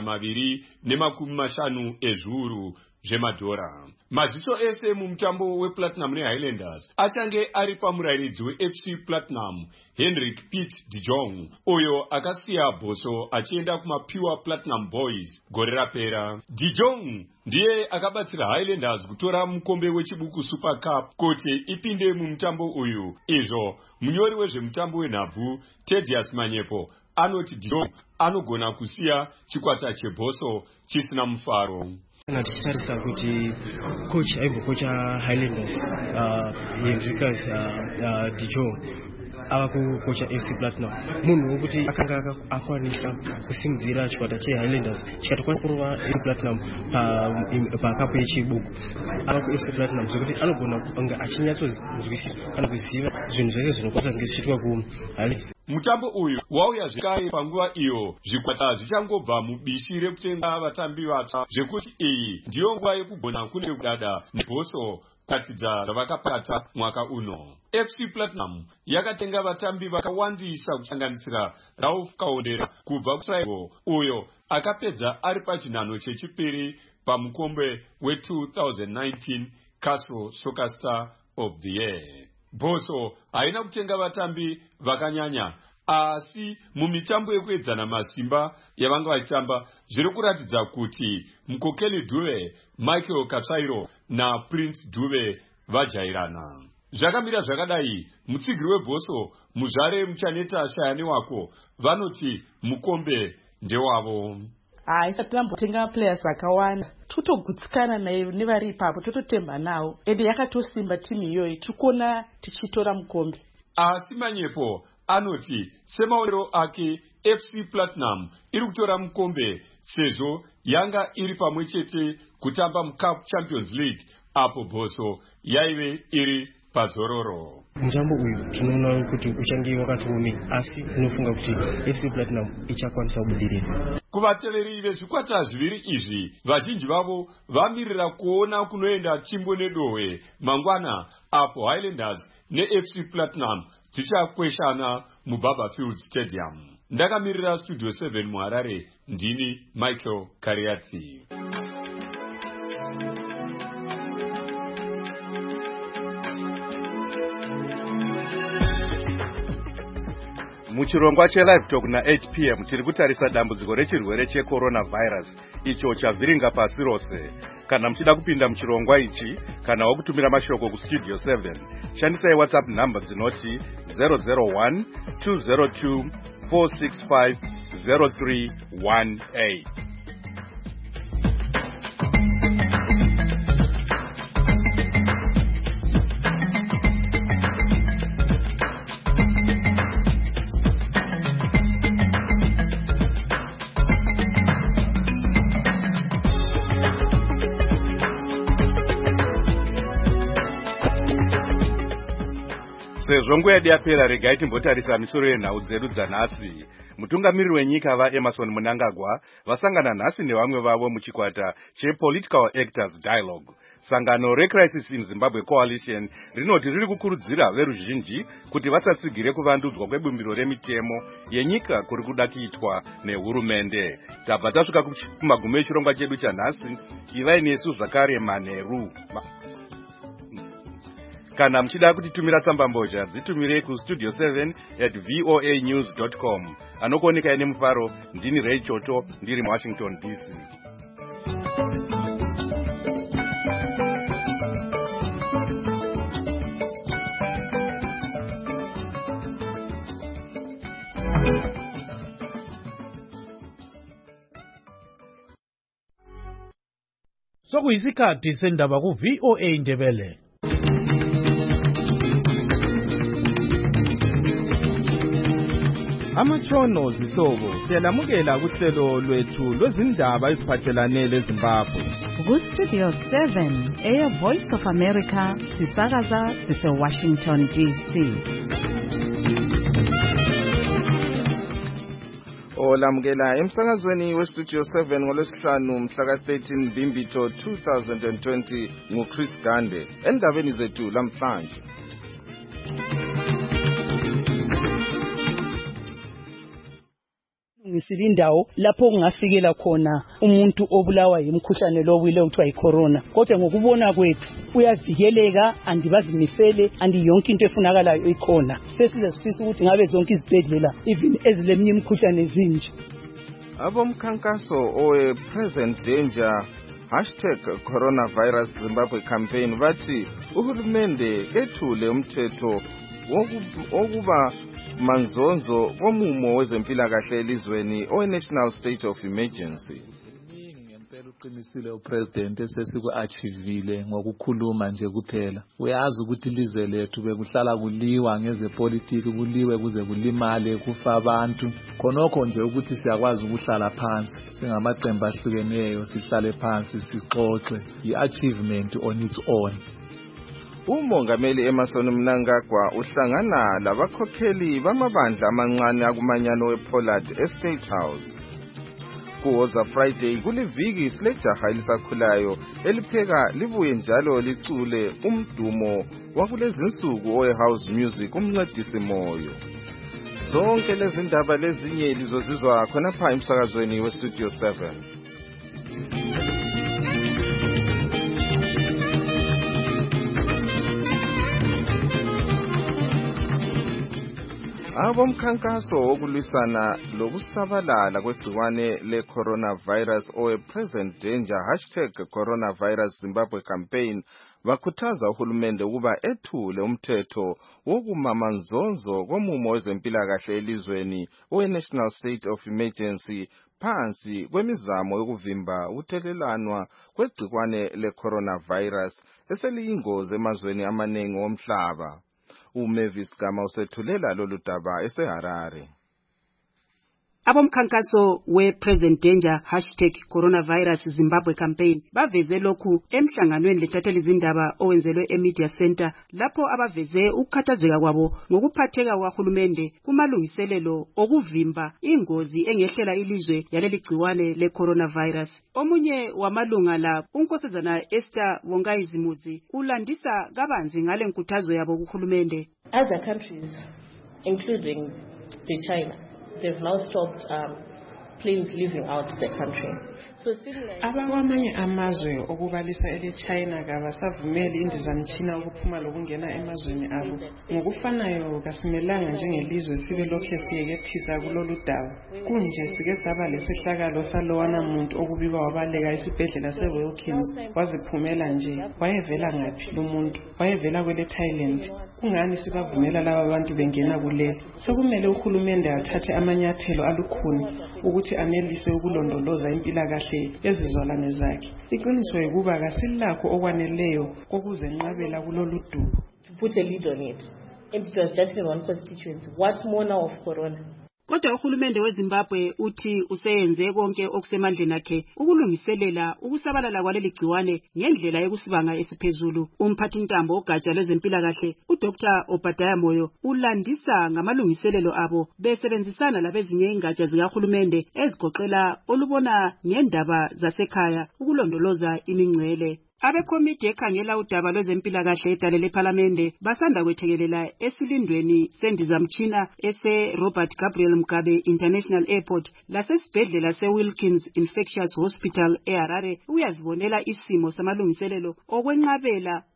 250 ezviuru zvemadhora. Maziso ese mumutambo wePlatinum neHighlanders achange ari pamurairidzi weFC Platinum Henrik Piet de Jong, uyo akasiya bhoso achienda kumaPure Platinum Boys gore rapera. De Jong ndiye akabatsira Highlanders kutora mukombe wechibuku Super Cup kuti ipinde mumutambo uyu. Izvo munyori wezvemutambo wenhabvu Thaddeus Manyepo anoti De Jong anogona kusiya chikwata chebhoso chisina mufaro. Tichitarisa kuti coach aimbokocha Highlanders Hendrikas de Jong ava kukocha FC Platinum, munhu wekuti akanga akwanisa kusimudzira chikwata cheHighlanders chikatokwanisa kurova FC Platinum pakapu yechibuku. Ava kuFC Platinum zvekuti anogona kunge achinyatsonzwisisa kana kuziva zvinhu zvese zvinokwanisa kunge zvichiitwa kuHighlanders. Mutambo uyu wauya zvekare panguva iyo zvikwata zvichangobva mubishi rekutenga vatambi vatsva, zvekuti iyi ndiyo nguva yekugona kune kudada nebhoso katidza ravakapata mwaka uno. FC Platinum yakatenga vatambi vakawandisa kusanganisira Ralph Kaondera kubva kuTribo, uyo akapedza ari pachinhano chechipiri pamukombe we2019 Castro Soccer Star of the Year. Bhoso haina kutenga vatambi vakanyanya, asi mumitambo yekuedzana masimba yavanga vachitamba zviri kuratidza kuti Mkokeli Dube, Michael Katsvairo na Prince Dube vajairana. Zvakamira zvakadai, mutsigiri webhoso muzvare Muchaneta Shayane wako vanoti mukombe ndewavo. Isati tambotenga players vakawanda totogutsikana nevari ipapo tototemba nawo ende yakatosimba timu iyoyi tikona tichitora mukombe. Asi Manyepo anoti semaonero ake FC Platinum iri kutora mukombe sezvo yanga iri pamwe chete kutamba muCup Champions League apo bhoso yaive iri pazororo. Mutambo uyu tinoona kuti uchange wakatiomei, asi tinofunga kuti FC Platinum ichakwanisa kubudirira. Kuvateveri vezvikwata zviviri izvi, vazhinji vavo vamirira kuona kunoenda Chimbo neDohwe mangwana apo Highlanders neFC Platinum dzichakweshana muBarberfield Stadium. Ndakamirira Studio 7 muHarare, ndini Michael Kariati. Muchirongwa cheLive Talk na8 p.m. tiri kutarisa dambudziko rechirwere cheCoronavirus icho chavhiringa pasi rose. Kana muchida kupinda muchirongwa ichi kana wakutumira mashoko kuStudio 7, shandisai WhatsApp number dzinoti 001 202 465 0318. Sezvo nguva yedu yapera, regai timbotarisa misoro yenhau dzedu dzanhasi. Mutungamiriri wenyika vaEmmerson Mnangagwa vasangana nhasi nevamwe vavo muchikwata chePolitical Actors Dialogue. Sangano reCrisis in Zimbabwe Coalition rinoti riri kukurudzira veruzhinji kuti vasatsigire kuvandudzwa kwebumbiro remitemo yenyika kuri kuda kuitwa nehurumende. Tabva tasvika kumagumo echirongwa chedu chanhasi. Ivai nesu zvakare Manheru. Kana mchida kutitumira tsamba mbozha dzitumire ku studio7@voanews.com. Anokuoneka ine mufaro ndini Ray Choto ndiri muWashington DC. Sokuyisikhathi sendaba ku VOA Ndebele. Amatshono zihlobo siyalamukela kuhlelo lwethu lwezindaba eziphathelane leZimbabwe. Ku Studio 7 Air Voice of America sisakaza sise Washington DC. Olamukela emsakazweni we Studio 7 ngolwesihlanu mhla ka-13 Mbimbitho 2020 nguChris Gande. Endabeni zethu lamhlanje. Ngisilindawo lapho kungafikela khona umuntu obulawa yimkhuhlane lowile okuthiwa yicorona. Kodwa ngokubona kwethu uyavikeleka, andibazimisele, yonke into efunakalayo ikhona. Sesize sifisa ukuthi ngabe zonke izibhedlela even ezileminye imikhuhlane ezinje. Abomkhankaso owe Present Danger #coronavirus Zimbabwe campaign bathi uhulumende ethule umthetho wokuba manzonzo komumo wezempilakahle elizweni owe-National State of Emergency. Ngempela uqinisile upresident esesiku-achivile ngokukhuluma nje kuphela. Uyazi ukuthi ilizwe lethu bekuhlala kuliwa ngezepolitiki, kuliwe kuze kulimale kufa abantu. Khonokho nje ukuthi siyakwazi ukuhlala phansi singamaqembu ahlukeneyo, sihlale phansi sixoxe. I-achievement on its own. Umongameli Emmerson Mnangagwa uhlangana labakhokheli bamabandla amancane akumanyano wePollard eState House. Kuwoza Friday kuliviki silejaha elisakhulayo elipheka libuye njalo licule umdumo wakulezinsuku owe-house music umncedisi moyo. Zonke lezi ndaba lezinye lizozizwa khonapha emsakazweni weStudio 7. Abomkhankaso wokulwisana lokusabalala kwegciwane le-coronavirus owe-Present Danger #coronavirus Zimbabwe campaign bakhuthaza uhulumende ukuba ethule umthetho wokumamanzonzo komumo wezempilakahle elizweni owe-National State of Emergency phansi kwemizamo yokuvimba ukuthelelanwa kwegciwane le-coronavirus eseliyingozi emazweni amaningi omhlaba. uMavis Gama usethulela lolu daba eseHarare. Abomkhankaso we-Present Danger #coronavirus Zimbabwe campaign baveze lokhu emhlanganweni lethathela izindaba owenzelwe eMedia Center lapho abaveze ukukhathazeka kwabo ngokuphatheka kwahulumende kumalungiselelo okuvimba ingozi engehlela ilizwe yaleli gciwane le-coronavirus. Omunye wamalunga la uNkosazana Esther Wongayizimuzi ulandisa kabanzi ngale nkuthazo yabo kuhulumende. Other countries, including China, they've now stopped planes leaving out the country. Abakwamanye amazwe okubalisa ele-China kabasavumeli indizamtshina ukuphuma lokungena emazweni abo. Ngokufanayo kasimelanga njengelizwe sibe lokhe siyekethisa kulolu daba. Kunje sike saba lesihlakalo salowana muntu okubikwa wabaleka esibhedlela seWilkins waziphumela nje. Wayevela ngaphi lo muntu? Wayevela kwele Thailand. Kungani sibavumela laba bantu bengena kuleli? Sokumele uhulumende athathe amanyathelo alukhuni ukuthi anelise ukulondoloza impilakahle ezizalwane zakhe. Iqiniso ukuba kasilakho okwaneleyo kokuzenqabela kulolu dubo. Put a lead on it. And it was just in one constituency. What more now of corona? Kodwa uhulumende weZimbabwe uthi useyenze konke okusemandleni akhe ukulungiselela ukusabalala kwaleli gciwane ngendlela yokusibanga esiphezulu. Umphathintambo ogatsha lwezempilakahle uDr. Obadiah Moyo ulandisa ngamalungiselelo abo besebenzisana labezinye ingatsha zikahulumende ezigoqela olubona ngendaba zasekhaya ukulondoloza imingcele. Abekomiti ekhangela udaba lwezempilakahle edale lePhalamende basanda kwethekelela esilindweni sendizamtshina ese-Robert Gabriel Mugabe International Airport lasesibhedlela se-Wilkins Infectious Hospital eHarare uyazibonela isimo samalungiselelo okwenqabela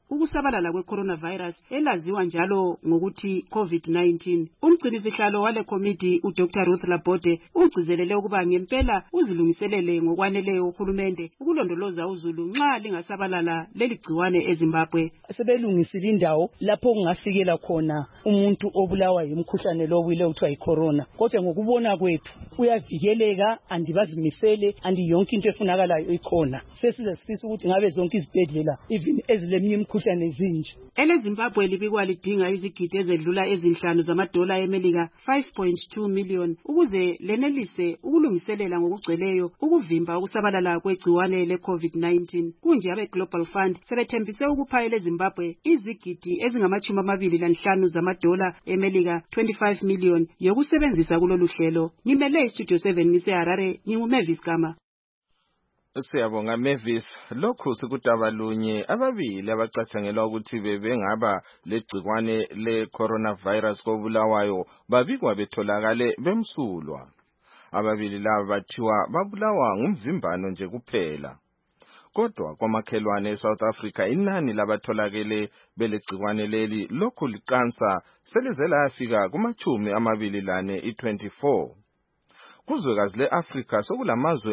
ukusabalala kwe-coronavirus elaziwa njalo ngokuthi COVID-19. Umgcinisihlalo wale komiti uDr Ruth Labode ugcizelele ukuba ngempela uzilungiselele ngokwaneleyo uhulumende ukulondoloza uzulu nxa lingasabalala leli gciwane eZimbabwe. Sebelungisile indawo lapho kungafikela khona umuntu obulawa yimkhuhlane lo wile uthiwa yicorona. Kodwa ngokubona kwethu uyavikeleka, andibazimisele, andi yonke into efunakalayo ikhona. Sesize sifisa ukuthi ngabe zonke izibhedlela even ezileminye imikhuhlane ezinje. EleZimbabwe libikwa lidinga izigidi ezedlula ezinhlanu zamadola eMelika 5.2 million ukuze lenelise ukulungiselela ngokugcweleyo ukuvimba ukusabalala kwegciwane le-COVID-19. Kunje abe Global Fund sebethembise ukupha eleZimbabwe izigidi ezingama-25 zamadola eMelika 25 million yokusebenzisa kulolu hlelo. Ngimele iStudio 7 ngiseHarare, nginguMavis Gama. Siyabonga Mavis. Lokhu sikudabalunye ababili abacatshangelwa ukuthi bebengaba legcikwane le-coronavirus kobulawayo babikwa betholakale bemsulwa. Ababili laba bathiwa babulawa ngumvimbano nje kuphela. Kodwa kwamakhelwane eSouth Africa inani labatholakele belegcikwane leli lokhu liqansa selize lafika kuma-24 i-24. Kuzwekazi le-Afrika sokulamazwe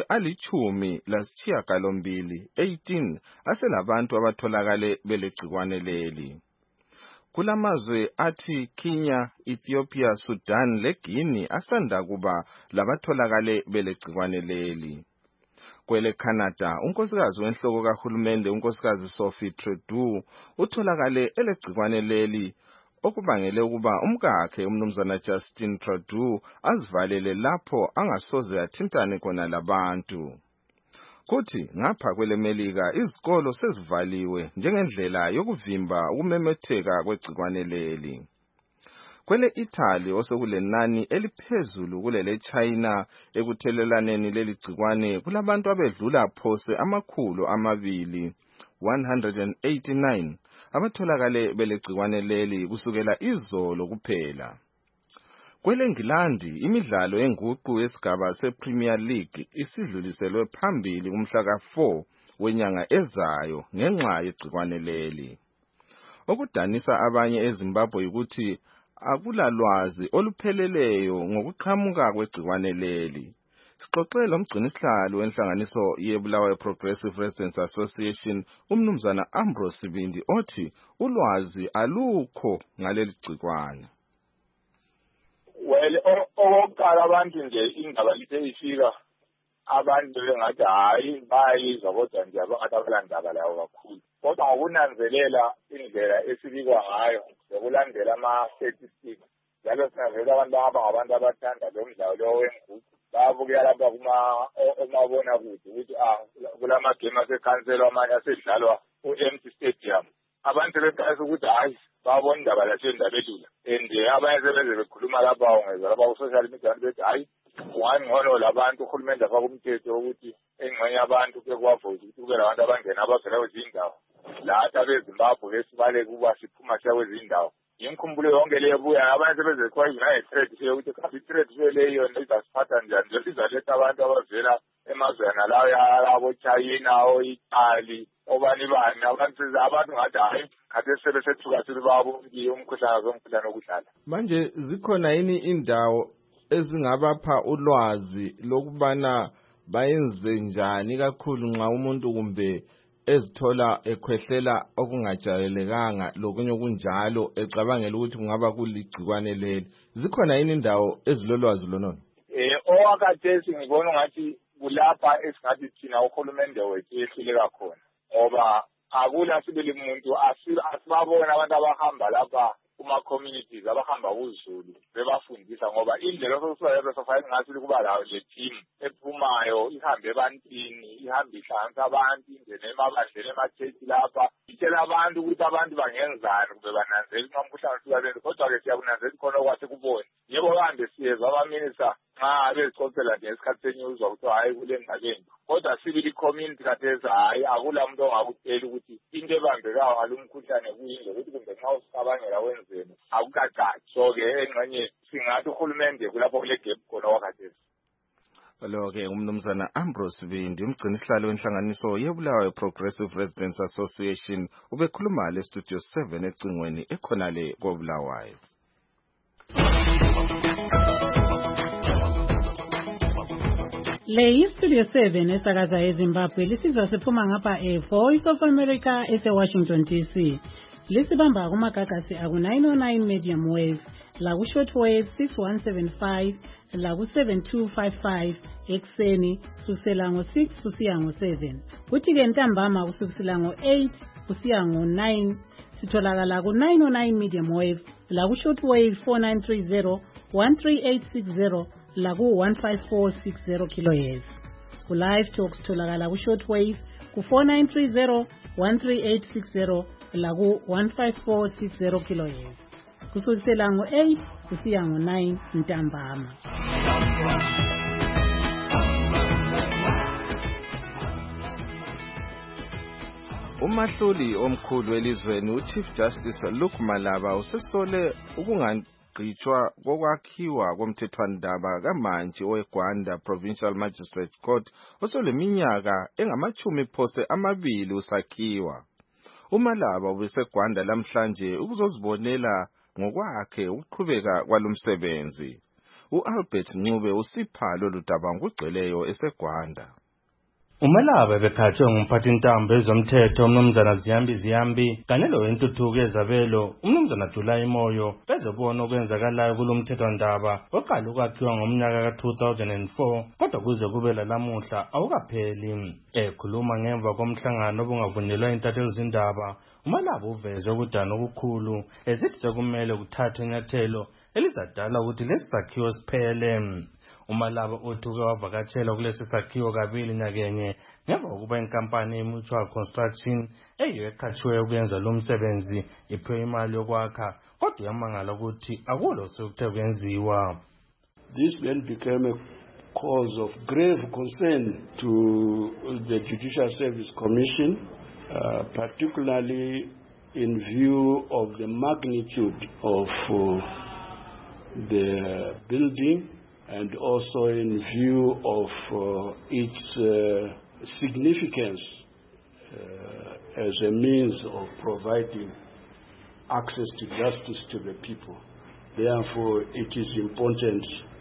ali-18 aselabantu abatholakale belegcikwane leli. Kulamazwe athi Kenya, Ethiopia, Sudan leGuinea asanda kuba labatholakale belegcikwane leli. Kwele Canada, unkosikazi wenhloko kahulumende unkosikazi Sophie Trudeau utholakale elegcikwane leli okubangele ukuba umkakhe umnumzana Justin Trudeau azivalele lapho angasoze athintane khona labantu. Kuthi ngapha kwele Melika izikolo sezivaliwe njengendlela yokuvimba ukumemetheka kwegcikwane leli. Kwele Italy osokulenani eliphezulu kulele China ekuthelelaneni leli gcikwane kulabantu abedlula phose 189 abatholakale belegcikwane leli kusukela izolo kuphela. Kwele Ngilandi imidlalo yenguqu yesigaba sePremier League isidluliselwe phambili kumhla ka-4 wenyanga ezayo ngenxa yegcikwane leli. Okudanisa abanye eZimbabwe ukuthi akulalwazi olupheleleyo ngokuqhamuka kwegcikwane leli. Sixoxele umgcinisihlalo wenhlanganiso yeBulawayo Progressive Residents Association umnumzana Ambrose Sibindi othi ulwazi alukho ngaleli gcikwane. Well, okokuqala abantu nje indaba lithe ifika abantu bengathi hayi bayizwa kodwa nje abangathi abalandaba layo kakhulu. Kodwa ngokunanzelela indlela esibikwa ngayo ngokulandela ama-statistics njalo sinavela abantu abathanda lo mdlalo lo wenguqu babuke lapha kumabona kude ukuthi kulamagame asekhanselwa amanye asedlalwa ku-empty stadium. Abantu beqalisa ukuthi hayi babona indaba lasendaba elula and abanye sebeze bekhuluma lapha ongeza lapha ku-social media bethi hayi kungangcono labantu uhulumende afaka umthetho wokuthi engxenye abantu kuwavote ukuthi kube labantu abangena abavela kwezindawo lathi abeZimbabwe besibale kuba siphuma siya kwezindawo. Imkhumbulo yonke leyo buya abanye sebezekwa i-threat yokuthi kanti i-threat leyo izasiphatha njani nje izaletha abantu abavela emazweni alawo abo-China o-Italy obani abantu ngathi hayi kade sebesethuka sibabonke umkhuhlane wokudlala. Manje zikhona yini indawo ezingabapha ulwazi lokubana bayenze njani kakhulu nxa umuntu kumbe ezithola ekhwehlela okungajayelekanga lokunye okunjalo ecabangela ukuthi kungaba kuligcikwane leli? Zikhona yini indawo ezilolwazi lonono? Owakathesi ngibona ngathi kulapha esingathi thina uhulumende wethu yehluleka khona ngoba akula sibele umuntu asibabona abantu abahamba lapha kuma-communities abahamba kuzulu bebafundisa ngoba indlela sokufanele ngathi kuba lawo le team ephumayo ihambe ebantwini ihambe ihlanganisa abantu ingene emabandleni emachechi lapha itshela abantu ukuthi abantu bangenzani kumbe bananzela uma umkhuhlane usukaleni. Kodwa-ke siyakunanzela khona okwase kubone yebo kambe siyezwa abaminista nxa bezixoxela nje esikhathi senyuzwa ukuthi hayi kule ngxabeni, kodwa sibili community kathesi hayi akula muntu ongakutshela ukuthi into ebambekayo ngalo mkhuhlane kuyinto ukuthi kumbe nxa usicabangela wenzeni akukacaci. So-ke engxenye singathi uhulumende kulapho kule gap khona wakathesi. Lo-ke umnumzana Ambrose Bindi umgcini sihlalo wenhlanganiso yeBulawayo Progressive Residents Association ubekhuluma le-Studio 7 ecingweni ekhonale koBulawayo. Le Studio 7 esakaza eZimbabwe lisizwa siphuma ngapha Voice of America ese-Washington DC. Lisibamba kumagagasi aku-909 medium wave, laku-short wave 6175, laku-7255 ekuseni kusukela ngo-6 kusiya ngo-7. Kuthi-ke ntambama kusukela ngo-8 kusiya ngo-9 sitholakala ku-909 medium wave, laku-short wave 4930, 13860, laku-15460 kHz. Ku-live talk sitholakala ku-short wave ku-4930, 13860, laku-15460 kHz. Kusukela ngo-8 kusiya ngo-9 ntambama. Umahluli omkhulu welizweni uChief Justice Luke Malaba usesole ukungagqitshwa kokwakhiwa komthethwandaba kamanje weGwanda Provincial Magistrate Court osoleminyaka engama-2 usakhiwa. uMalaba ubeseGwanda lamhlanje ukuzozibonela ngokwakhe ukuqhubeka kwalomsebenzi. uAlbert Ncube usipha lolu daba ngokugcweleyo eseGwanda. uMalaba bekhatshwe ngumphathintambo ezomthetho umnumzana Ziyambi kanye lowentuthuko ezabelo umnumzana July Moyo bezobona okwenzakalayo kulomthethwandaba oqala ukwakhiwa ngomnyaka ka-2004 kodwa kuze kube lalamuhla awukapheli. Ekhuluma ngemva komhlangano obungavunyelwa intatheli zindaba, uMalaba uveze ukudana okukhulu esithi sekumele kuthathwe inyathelo elizadala ukuthi lesi sakhiwo siphele. uMalaba uthuke wavakatshela kulesi sakhiwo kabili nyakenye ngemva kokuba inkampani yeMutual Construction eyiyo ekhatshiweyo ukwenza lo msebenzi iphiwe imali yokwakha kodwa yamangala ukuthi akulo sekuthe kwenziwa. This then became a cause of grave concern to the Judicial Service Commission, particularly in view of the magnitude of the building and also in view of its significance as a means of providing access to justice to the people. Therefore, it is important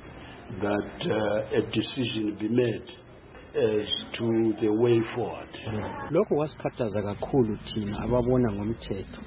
that a decision be made as to the way forward. Lokho kwasikhathaza kakhulu thina ababona ngomthetho,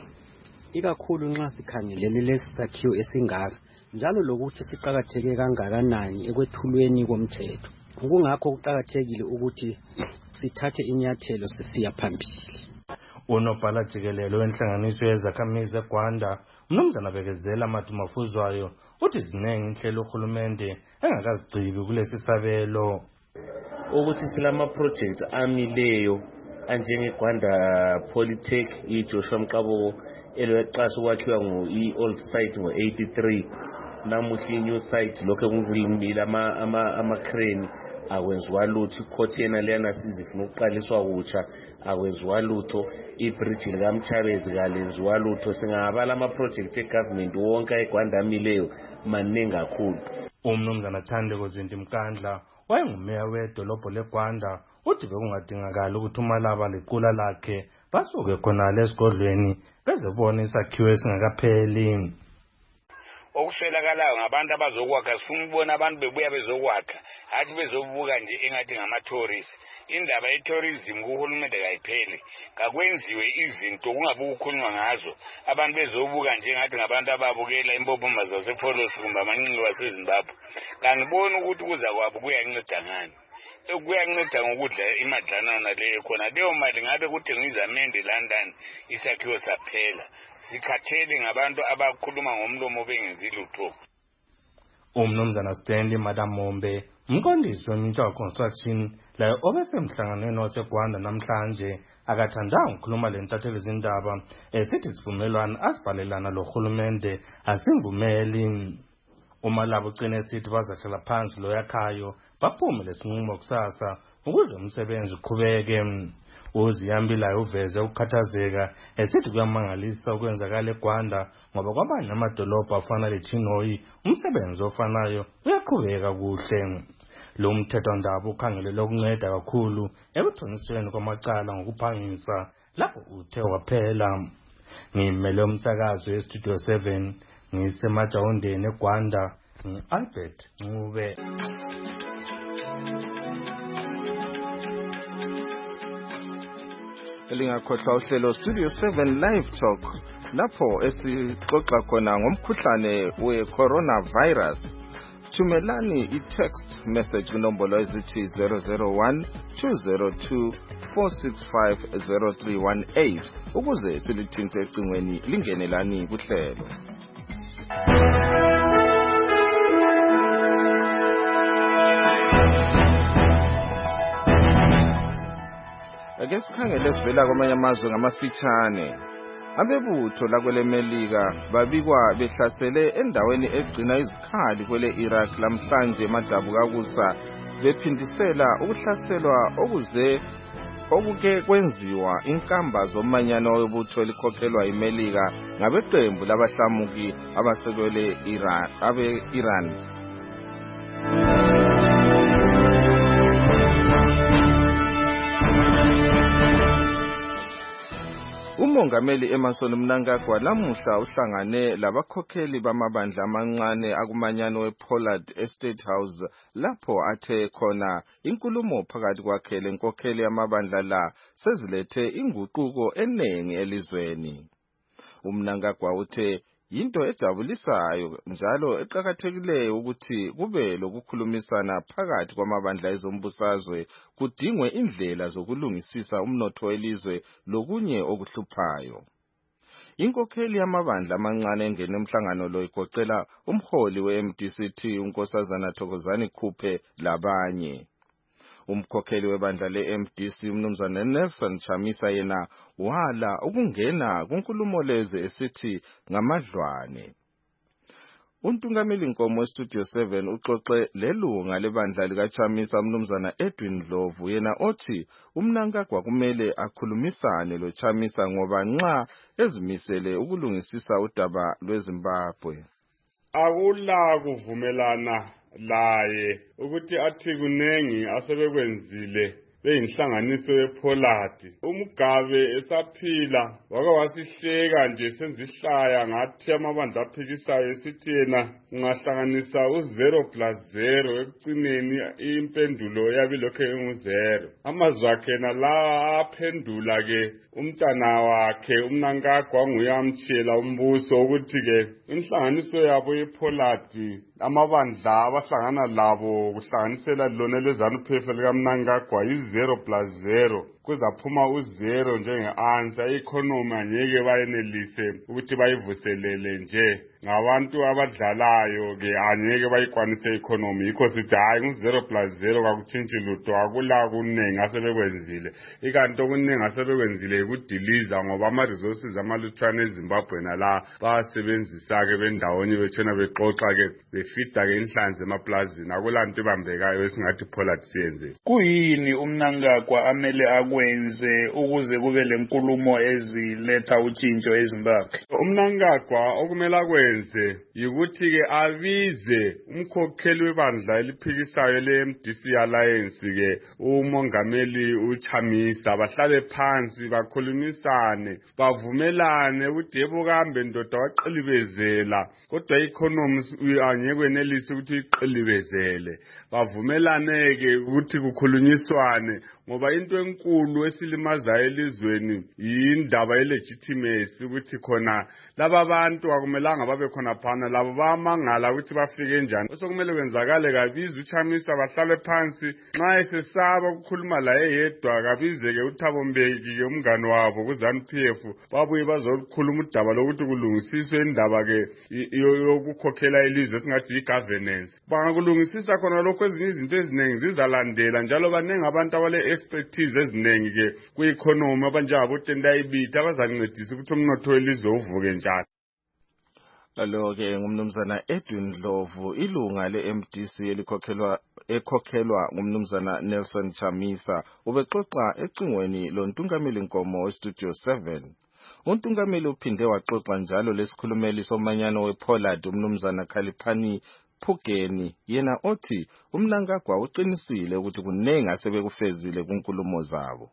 ikakhulu nxa sikhangelele lesi sakhiwo esingaka njalo lokuthi siqhakatheke kangakanani ekwethulweni komthetho. Kungakho kuqhakathekile ukuthi sithathe inyathelo sisiya phambili. Unobhala jikelelo wenhlanganiso yezakhamizi eGwanda umnumzana Bekezela Mathumafuzwayo uthi zinenge inhlelo uhulumende engakazigqibi kulesi sabelo. Ukuthi silama projects amileyo anjengeGwanda Polytech iJoshua Mqabo elweqasho kwakhiwa i-old site ngo-83 namuhla i-new site lokho kungumile ama-crane akwenziwa lutho. icourt yena leyana sizifuna ukuqaliswa kutsha akwenziwa lutho. ibridge likaMchabezi kalenziwa lutho. Singabala ama-project egovernment wonke eGwanda amileyo maningi kakhulu. Umnumzana Thandeko Zindimkandla wayengumeya wedolobho leGwanda uthi bekungadingakala ukuthi uMalaba lequla lakhe basuke khonale esigodlweni bezobona isakhiwo esingakapheli. Okuswelakalayo ngabantu abazokwakha, sifuna ukubona abantu bebuya bezokwakha hathi bezobuka nje engathi ngama-tourist. Indaba ye-tourism kuhulumende kayipheli, kakwenziwe izinto kungabe kukhulunywa ngazo. Abantu bezobuka nje engathi ngabantu ababukela impophoma zasepholos kumbe amanxiwa waseZimbabwe. Kangiboni ukuthi kuza kwabo kuyanceda ngani. Kuyanceda ngokudla imadlana leyo khona. Leyo mali ngabe kuthengwa izamende London isakhiwo saphela. Sikhathele ngabantu abakhuluma ngomlomo bengenzi lutho. Umnumzana Stanley Madamombe umqondisi weMutual Construction layo obesemhlanganweni waseGwanda namhlanje akathandanga ukukhuluma lentatheli zindaba esithi sivumelwano asibhalelana lohulumende asimvumeli. uMalaba ugcine esithi bazahlala phansi lo yakhayo baphume lesinqumo kusasa ukuze umsebenzi uqhubeke. uZiyambi laye uveze ukukhathazeka esithi kuyamangalisa ukwenzakala eGwanda ngoba kwabanye amadolobha afana leChinhoyi umsebenzi ofanayo uyaqhubeka kuhle. Lo mthethwandaba ukhangelelwe ukunceda kakhulu ekuthonisweni kwamacala ngokuphangisa lapho uthe waphela. Ngimele umsakazo weStudio 7 ngisemajawundeni eGwanda ngi-Albert Ncube. Elingakhohlwa uhlelo Studio 7 Live Talk lapho esixoxa khona ngomkhuhlane we-coronavirus. Thumelani i-text message kunombolo ezithi 001-202-465-0318 ukuze silithinte ecingweni lingenelani kuhlelo. Ake sikhangele sivela kwamanye amazwe ngamafitshane. Abebutho lakwele Melika babikwa behlasele endaweni egcina izikhali kwele Iraq lamhlanje madabukakusa bephindisela ukuhlaselwa okuke kwenziwa inkamba zomanyano webutho elikhokhelwa iMelika ngabeqembu labahlamuki abasekwele Iran. Umongameli Emmerson Mnangagwa lamuhla uhlangane labakhokheli bamabandla amancane akumanyano wePollard eState House lapho athe khona inkulumo phakathi kwakhe lenkokheli yamabandla la sezilethe inguquko eningi elizweni. Mnangagwa uthe yinto ejabulisayo njalo eqhakathekileyo ukuthi kube lokukhulumisana phakathi kwamabandla ezombusazwe kudingwe indlela zokulungisisa umnotho welizwe lokunye okuhluphayo. Inkokheli yamabandla amancane engene emhlangano lo igoqela umholi weMDCT uNkosazana Thokozani Khuphe labanye. Umkhokheli webandla leMDC umnumzana Nelson Chamisa yena wala ukungena kunkulumo leze esithi ngamadlwane. Untungameli Nkomo weStudio 7 uxoxe lelunga lebandla likaChamisa umnumzana Edwin Dlovu yena othi uMnangagwa kumele akhulumisane lo Chamisa ngoba nxa ezimisele ukulungisisa udaba lweZimbabwe. Akula kuvumelana laye ukuthi athi kunengi asebekwenzile beyinhlanganiso yePollard. Umugabe esaphila wake wasihleka nje senzihlaya ngathi amabandla aphikisayo esithi yena ungahlanganisa u0+0 ekucineni impendulo yabilokho ingu0. Amazwi akhe nalawa aphendula ke umntana wakhe uMnangagwa nguye amtshela umbuso ukuthi ke inhlanganiso yabo yePollard amabandla abahlangana labo kuhlanganisela lona leZANU-PF likaMnangagwa yi0+0 kuzaphuma u0 njenge-answer. I-economy angeke bayenelise ukuthi bayivuselele nje ngabantu abadlalayo ke angeke bayikwanise i-economy. Yikho sithi hayi ngu0+0 kakutshintshi lutho akula kuningi asebekwenzile. Ikanti okuningi asebekwenzile ukudiliza ngoba ama-resources amalutshwane eZimbabwe nala basebenzisa ke bendawonye betshona bexoxa ke befida ke inhlanzi emaplazini. Akulanto ibambekayo esingathi Pollard siyenze. Kuyini uMnangagwa amele akwenze ukuze kube lenkulumo eziletha utshintsho eZimbabwe? uMnangagwa okumele akwenze yikuthi ke abize umkhokheli webandla eliphikisayo leMDC Alliance ke umongameli uChamisa bahlale phansi bakhulumisane bavumelane ukuthi yebo kambe ndoda waqilibezela kodwa i-economy angeke wenelise ukuthi iqilibezele. Bavumelane ke ukuthi kukhulunyiswane ngoba into enkulu esilimazayo elizweni yindaba yelegitimacy ukuthi khona laba bantu akumelanga babe khona phana labo bamangala ukuthi bafike njani. Osokumele kwenzakale kabize uChamisa bahlale phansi nxa esesaba ukukhuluma la eyedwa kabize ke uThabo Mbeki ke umngane wabo kuZANU-PF babuye bazokhuluma udaba lokuthi kulungisiswe indaba ke yokukhokhela ilizwe singathi i-governance. Bangakulungisisa khona lokho ezinye izinto eziningi zizalandela njalo baningi abantu abale expertise eziningi ke kwi-economy abanjengabo Tendai Biti abazancedisa ukuthi umnotho welizwe uvuke njalo. Lo-ke ngumnumzana Edwin Dlovu ilunga leMDC ekhokhelwa ngumnumzana Nelson Chamisa ubexoxa ecingweni lontungameli Nkomo weStudio 7. Untungameli uphinde waxoxa njalo lesikhulumeli somanyano wePollard umnumzana Khaliphani Phugeni yena othi uMnangagwa uqinisile ukuthi kunengi asebekufezile kunkulumo zabo.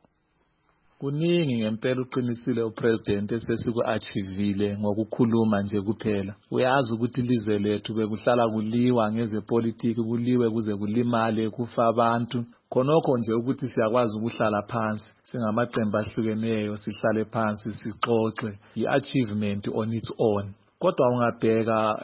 Kuningi ngempela uqinisile upresident esesiku-achivile ngokukhuluma nje kuphela. Uyazi ukuthi ilizwe lethu bekuhlala kuliwa ngezepolitiki, kuliwe kuze kulimale kufa abantu. Khonokho nje ukuthi siyakwazi ukuhlala phansi singamaqembu ahlukeneyo, sihlale phansi sixoxe, i-achievement on its own. Kodwa ungabheka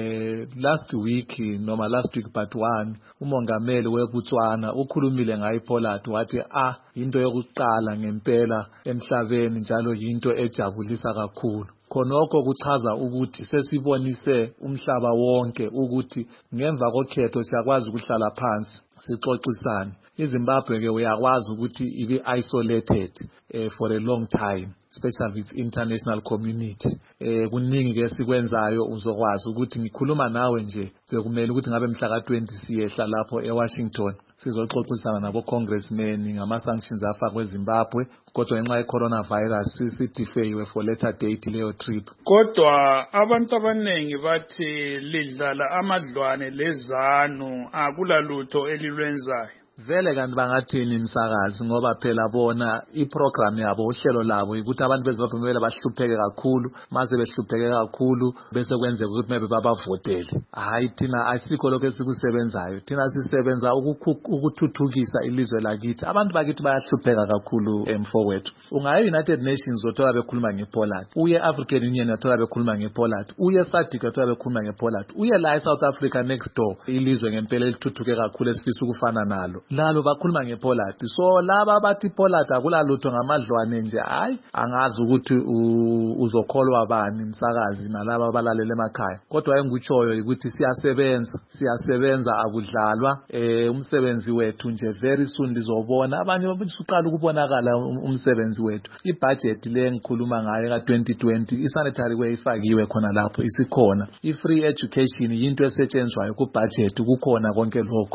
last week but one umongameli weBotswana ukhulumile ngayo iPollard wathi into yokuqala ngempela emhlabeni njalo into ejabulisa kakhulu. Khonokho kuchaza ukuthi sesibonise umhlaba wonke ukuthi ngemva kokhetho siyakwazi ukuhlala phansi sixoxisane. iZimbabwe ke uyakwazi ukuthi ibe isolated for a long time, especially with international community. Kuningi ke sikwenzayo uzokwazi ukuthi ngikhuluma nawe nje bekumele ukuthi ngabe mhla ka-20 siyehla lapho eWashington sizoxoxisana nabo congressmen ngama sanctions afakwe eZimbabwe, kodwa ngenxa ye-coronavirus sidifeyiwe for later date leyo trip. Kodwa abantu abaningi bathi lidlala amadlwane lezanu, akulalutho elilwenzayo. Vele kanti bangathini msakazi ngoba phela bona iprogram yabo uhlelo labo ukuthi abantu bezibaphumela bahlupheke kakhulu, maze behlupheke kakhulu bese kwenzeka ukuthi maybe babavotele. Hayi thina asikho lokho esikusebenzayo, thina sisebenza ukuthuthukisa ilizwe lakithi. Abantu bakithi bayahlupheka kakhulu emfowethu. Ungaya United Nations uthola bekhuluma ngePollard, uye African Union uthola bekhuluma ngePollard, uye SADC uthola bekhuluma ngePollard, uye la eSouth Africa next door ilizwe ngempela elithuthuke kakhulu esifisa ukufana nalo. Lalo bakhuluma ngePollard. So laba bathi Pollard akulalutho ngamadlwane nje, hayi angazi ukuthi uzokholwa bani msakazi nalabo abalalele emakhaya. Kodwa engikutshoyo ukuthi siyasebenza akudlalwa. Umsebenzi wethu nje very soon lizobona abanye basuqala ukubonakala umsebenzi wethu. Ibudget le engikhuluma ngayo ka2020 isanitary way ifakiwe khona lapho isikhona. I-free education into esetshenzwayo ku-budget kukhona konke lokho.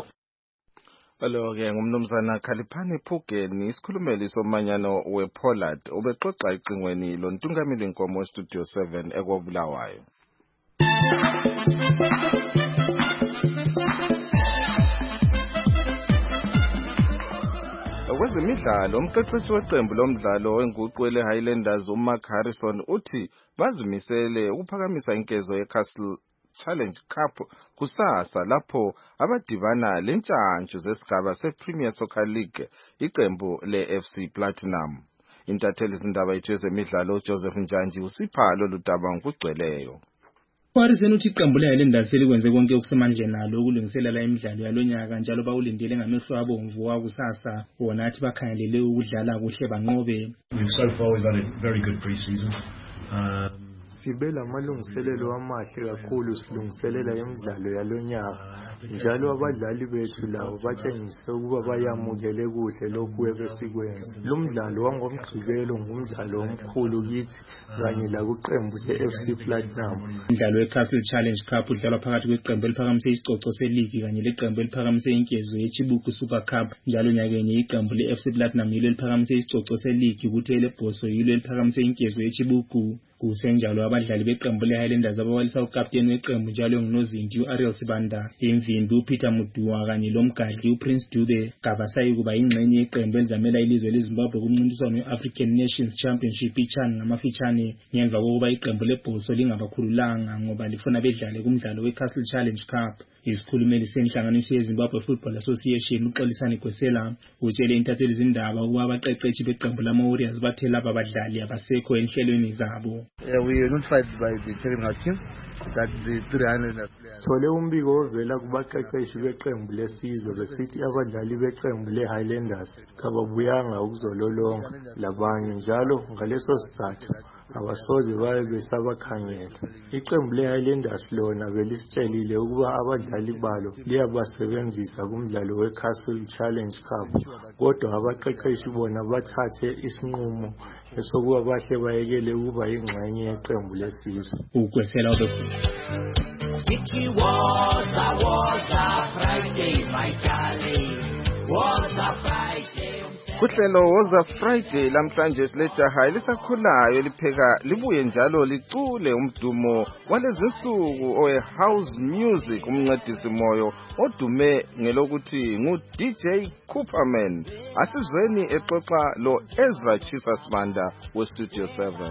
Ke ngumnumzana Khaliphani Phugeni, isikhulumeli somanyano wePollard, ubexoxa icingweni loNtungamili Nkomo Studio 7 eKobulawayo. Kwezemidlalo, umqeqeshi weqembu lomdlalo wenguqu leHighlanders uMark Harrison uthi bazimisele ukuphakamisa inkezo yeCastle Challenge Cup kusasa lapho abadibana lentshantshu zesigaba sePremier Soccer League iqembu leFC Platinum. Intatheli izindaba yethu yezemidlalo Joseph Njanji usipha lolu daba ngokugcweleyo. Harrison uthi iqembu leHighlanders likwenze konke okusemandleni nalo ukulungiselela imidlalo yalonyaka njalo bawulindele ngamehlo abomvu wakusasa wona athi bakhangelele ukudlala kuhle banqobe. So far we've had a very good pre-season. Sibela amalungiselelo amahle kakhulu silungiselela imidlalo yalonyaka njalo abadlali bethu lawo batshengise ukuba bayamukele kuhle lokhu ebesikwenza. Lo mdlalo wangomgqibelo ngumdlalo omkhulu kithi kanye lakuqembu leFC Platinum. Umdlalo weCastle Challenge Cup udlalwa phakathi kweqembu eliphakamise isicoco seligi kanye leqembu eliphakamise inkezo yeChibuku Super Cup. Njalo nyakenye iqembu leFC Platinum yilo eliphakamise isicoco seligi kuthi elebhoso yilo eliphakamise inkezo yeChibuku. Kusenjalo abadlali beqembu leHighlanders abawalisa ukapteni weqembu njalo ngunozinti uAriel Sibanda, imvimbi uPeter Muduwa kanye lomgadli uPrince Dube kabasayi kuba ingxenye yeqembu elizamela ilizwe leZimbabwe kumncintiswano weAfrican Nations Championship iCHAN ngamafitshane ngemva kokuba iqembu lebhoso lingabakhululanga ngoba lifuna bedlale kumdlalo weCastle Challenge Cup. Isikhulumeli senhlanganiso yeZimbabwe Football Association uXolisani Gwesela utshele intatheli izindaba ukuba abaqeqeshi beqembu lama-Warriors bathe laba badlali abasekho enhlelweni zabo. We are notified by the technical team that the 300 Sithole umbiko ovela kubaqeqeshi beqembu lesizwe besithi abadlali beqembu leHighlanders kababuyanga ukuzololonga labanye njalo ngaleso sizathu abasoze baye besabakhangela. Iqembu leHighlanders lona belisitshelile ukuba abadlali balo liyabasebenzisa kumdlalo weCastle Challenge Cup, kodwa abaqeqeshi bona bathathe isinqumo esokuba bahle bayekele ukuba ingxenye yeqembu lesizwe. Ugwesela It was a Friday, my darling, was a Friday. Kuhlelo woza Friday lamhlanje silejaha elisakhulayo lipheka libuye njalo licule umdumo walezinsuku owe house music umncedisi moyo odume ngelokuthi ngu DJ Cooperman. Asizweni exoxa lo Ezra Chisasmanda we Studio 7.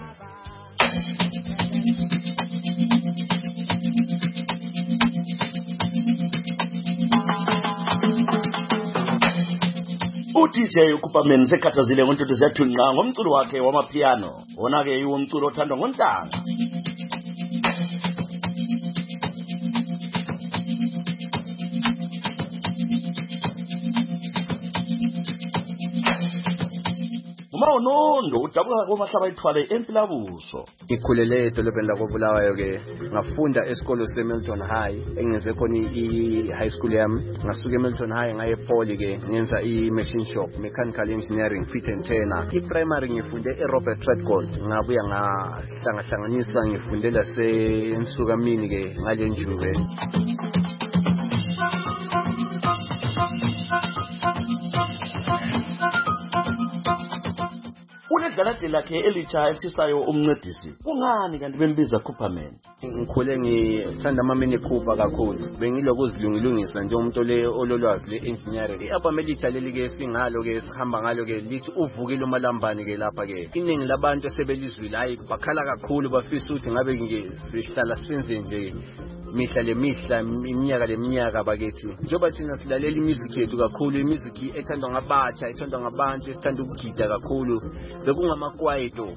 DJ Cooperman sekhathazile ngoNtuthu zethunqa ngomculo wakhe wamapiano wona ke yiwo umculo othandwa ngontanga. Unondo udabuka komahlaba ithwale eMpilabuso. Ngikhulele edolobheni lakoBulawayo ke ngafunda esikolo seMilton High engenze khona i-high school yami ngasuka eMilton High ngaye ePoly ke ngenza i-machine shop mechanical engineering fit and turner. I-primary ngifunde eRobert Tredgold ngabuya ngahlanganisa ngifundela sensuka mini ke ngale njuve. Unedlalade lakhe elitsha ethisayo umncedisi. Kungani kanti bembiza Cooperman? Ngikhule ngithanda ama-Mini Cooper kakhulu. Bengilokuzilungilungisa njengomuntu ololwazi le-engineering. I-Abamelicha leli ke singalo ke sihamba ngalo ke lithi uvukile umalambane ke lapha ke. Iningi labantu sebelizwile hayi bakhala kakhulu bafisa ukuthi ngabe sihlala senze nje mihla lemihla iminyaka leminyaka bakethi njengoba thina silalela music yethu kakhulu music ethandwa ngabatsha ethandwa ngabantu esithanda ukugida kakhulu bekungamakwaito.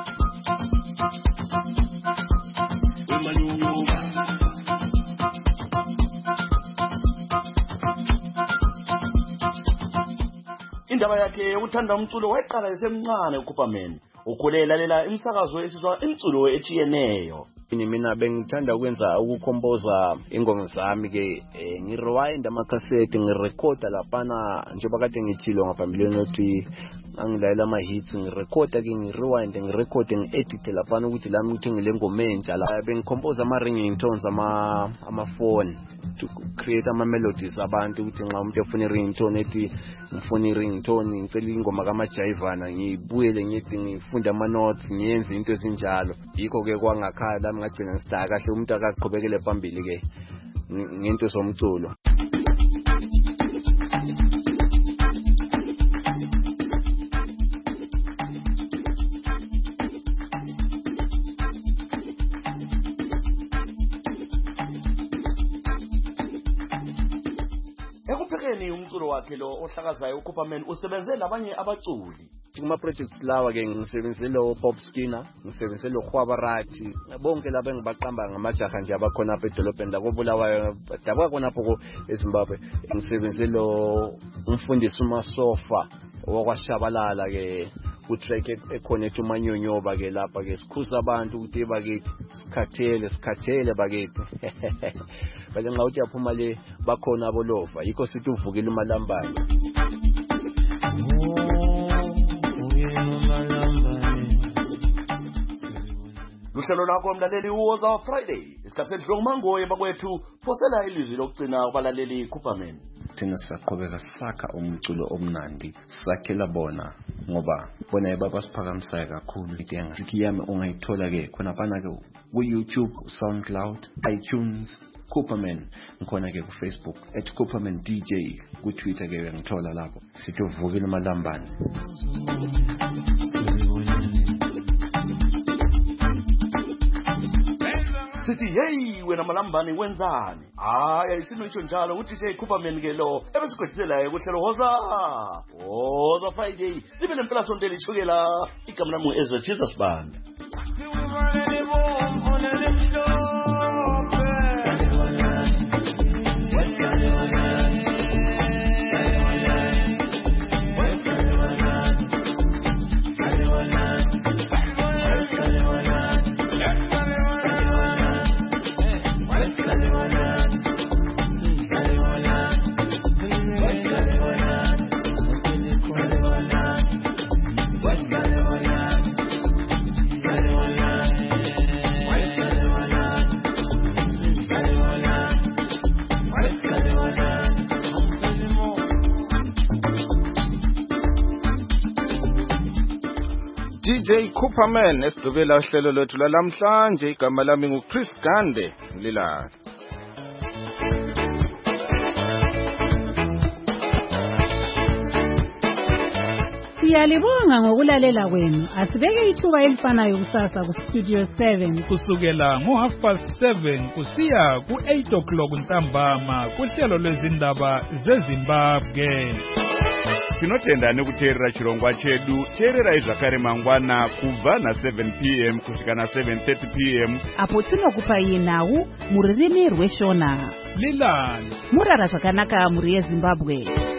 Indaba yakhe ukuthanda umculo wayiqala esemncane uCooperman. Ukhulela lela imsakazo esizwa imculo etshiyeneyo. Mina bengithanda ukwenza ukukompoza ingoma zami ke ngirewind amacassette ngirecorda lapana njengoba kade ngithilo ngaphambilini ukuthi angilalela ama hits ngirecorda ke ngirewind ngirecord ngiedit lapana ukuthi lami ukuthi ngile ngoma entsha la bengikompoza ama ringing tones ama phone to create ama melodies abantu ukuthi nxa umuntu efuna ringtone ethi ngifuna ringtone ngicela ingoma kaMajayivana ngibuyele ngithi ngifunda ama notes ngiyenze into ezinjalo yikho ke kwangakhala ngagcina ngisitaka kahle umuntu akaqhubekele phambili ke ngento somculo. Ekuphekeni umculo wakhe lo ohlakazayo uCooperman usebenze labanye abaculi. Kuma projects lawa ke ngisebenze lo Bob Skinner ngisebenze lo Khwabarati bonke laba engibaqamba ngamajaha nje abakhona apha edolobheni lakoBulawayo dabuka khona lapho eZimbabwe ngisebenze lo umfundisi uMasofa okwashabalala ke ku-track ekhona ethi umanyonyoba ke lapha ke sikhuza abantu ukuthi bakithi sikhathele bakithi bale nxa uthi aphuma le bakhona abolova yikho sithi uvukile umalambane. Luhlelo lakho mlaleli uwoza Friday isikhathi sedlule kumangoye bakwethu phosela ilizwi lokugcina kubalaleli Cooperman. Thina saqhubeka sakha umculo omnandi sakhela bona ngoba bona babasiphakamisayo kakhulu idinga ukuthi yami ungayithola ke khona bana ke ku YouTube, SoundCloud, iTunes Cooperman ngikhona ke ku Facebook @Cooperman DJ ku Twitter ke ngithola lapho sithi uvukile umalambane. Sithi hey wena malambane wenzani? Hayi ayisinoyisho njalo ukuthi DJ Cooperman ke lo ebesigwedisela ekuhlelo Woza Friday libe lempela sonto elithukela igama lami Ezra Jesus Band. DJ Cooperman esigqibela uhlelo lwethu lwalamhlanje. Igama lami nguChris Gande. Lilala. Siyalibonga ngokulalela kwenu. Asibeke ithuba elifanayo kusasa ku Studio 7 kusukela ngo7:30 kusiya ku8 o'clock ntambama kuhlelo lwezindaba zeZimbabwe. Tinotenda kuteerera chirongwa chedu. Teererai zvakare mangwana kubva na7 p.m. kusvika na7:30 p.m. apo tinokupai nhau muririmi rweshona. Lilala. Murara zvakanaka muri yeZimbabwe.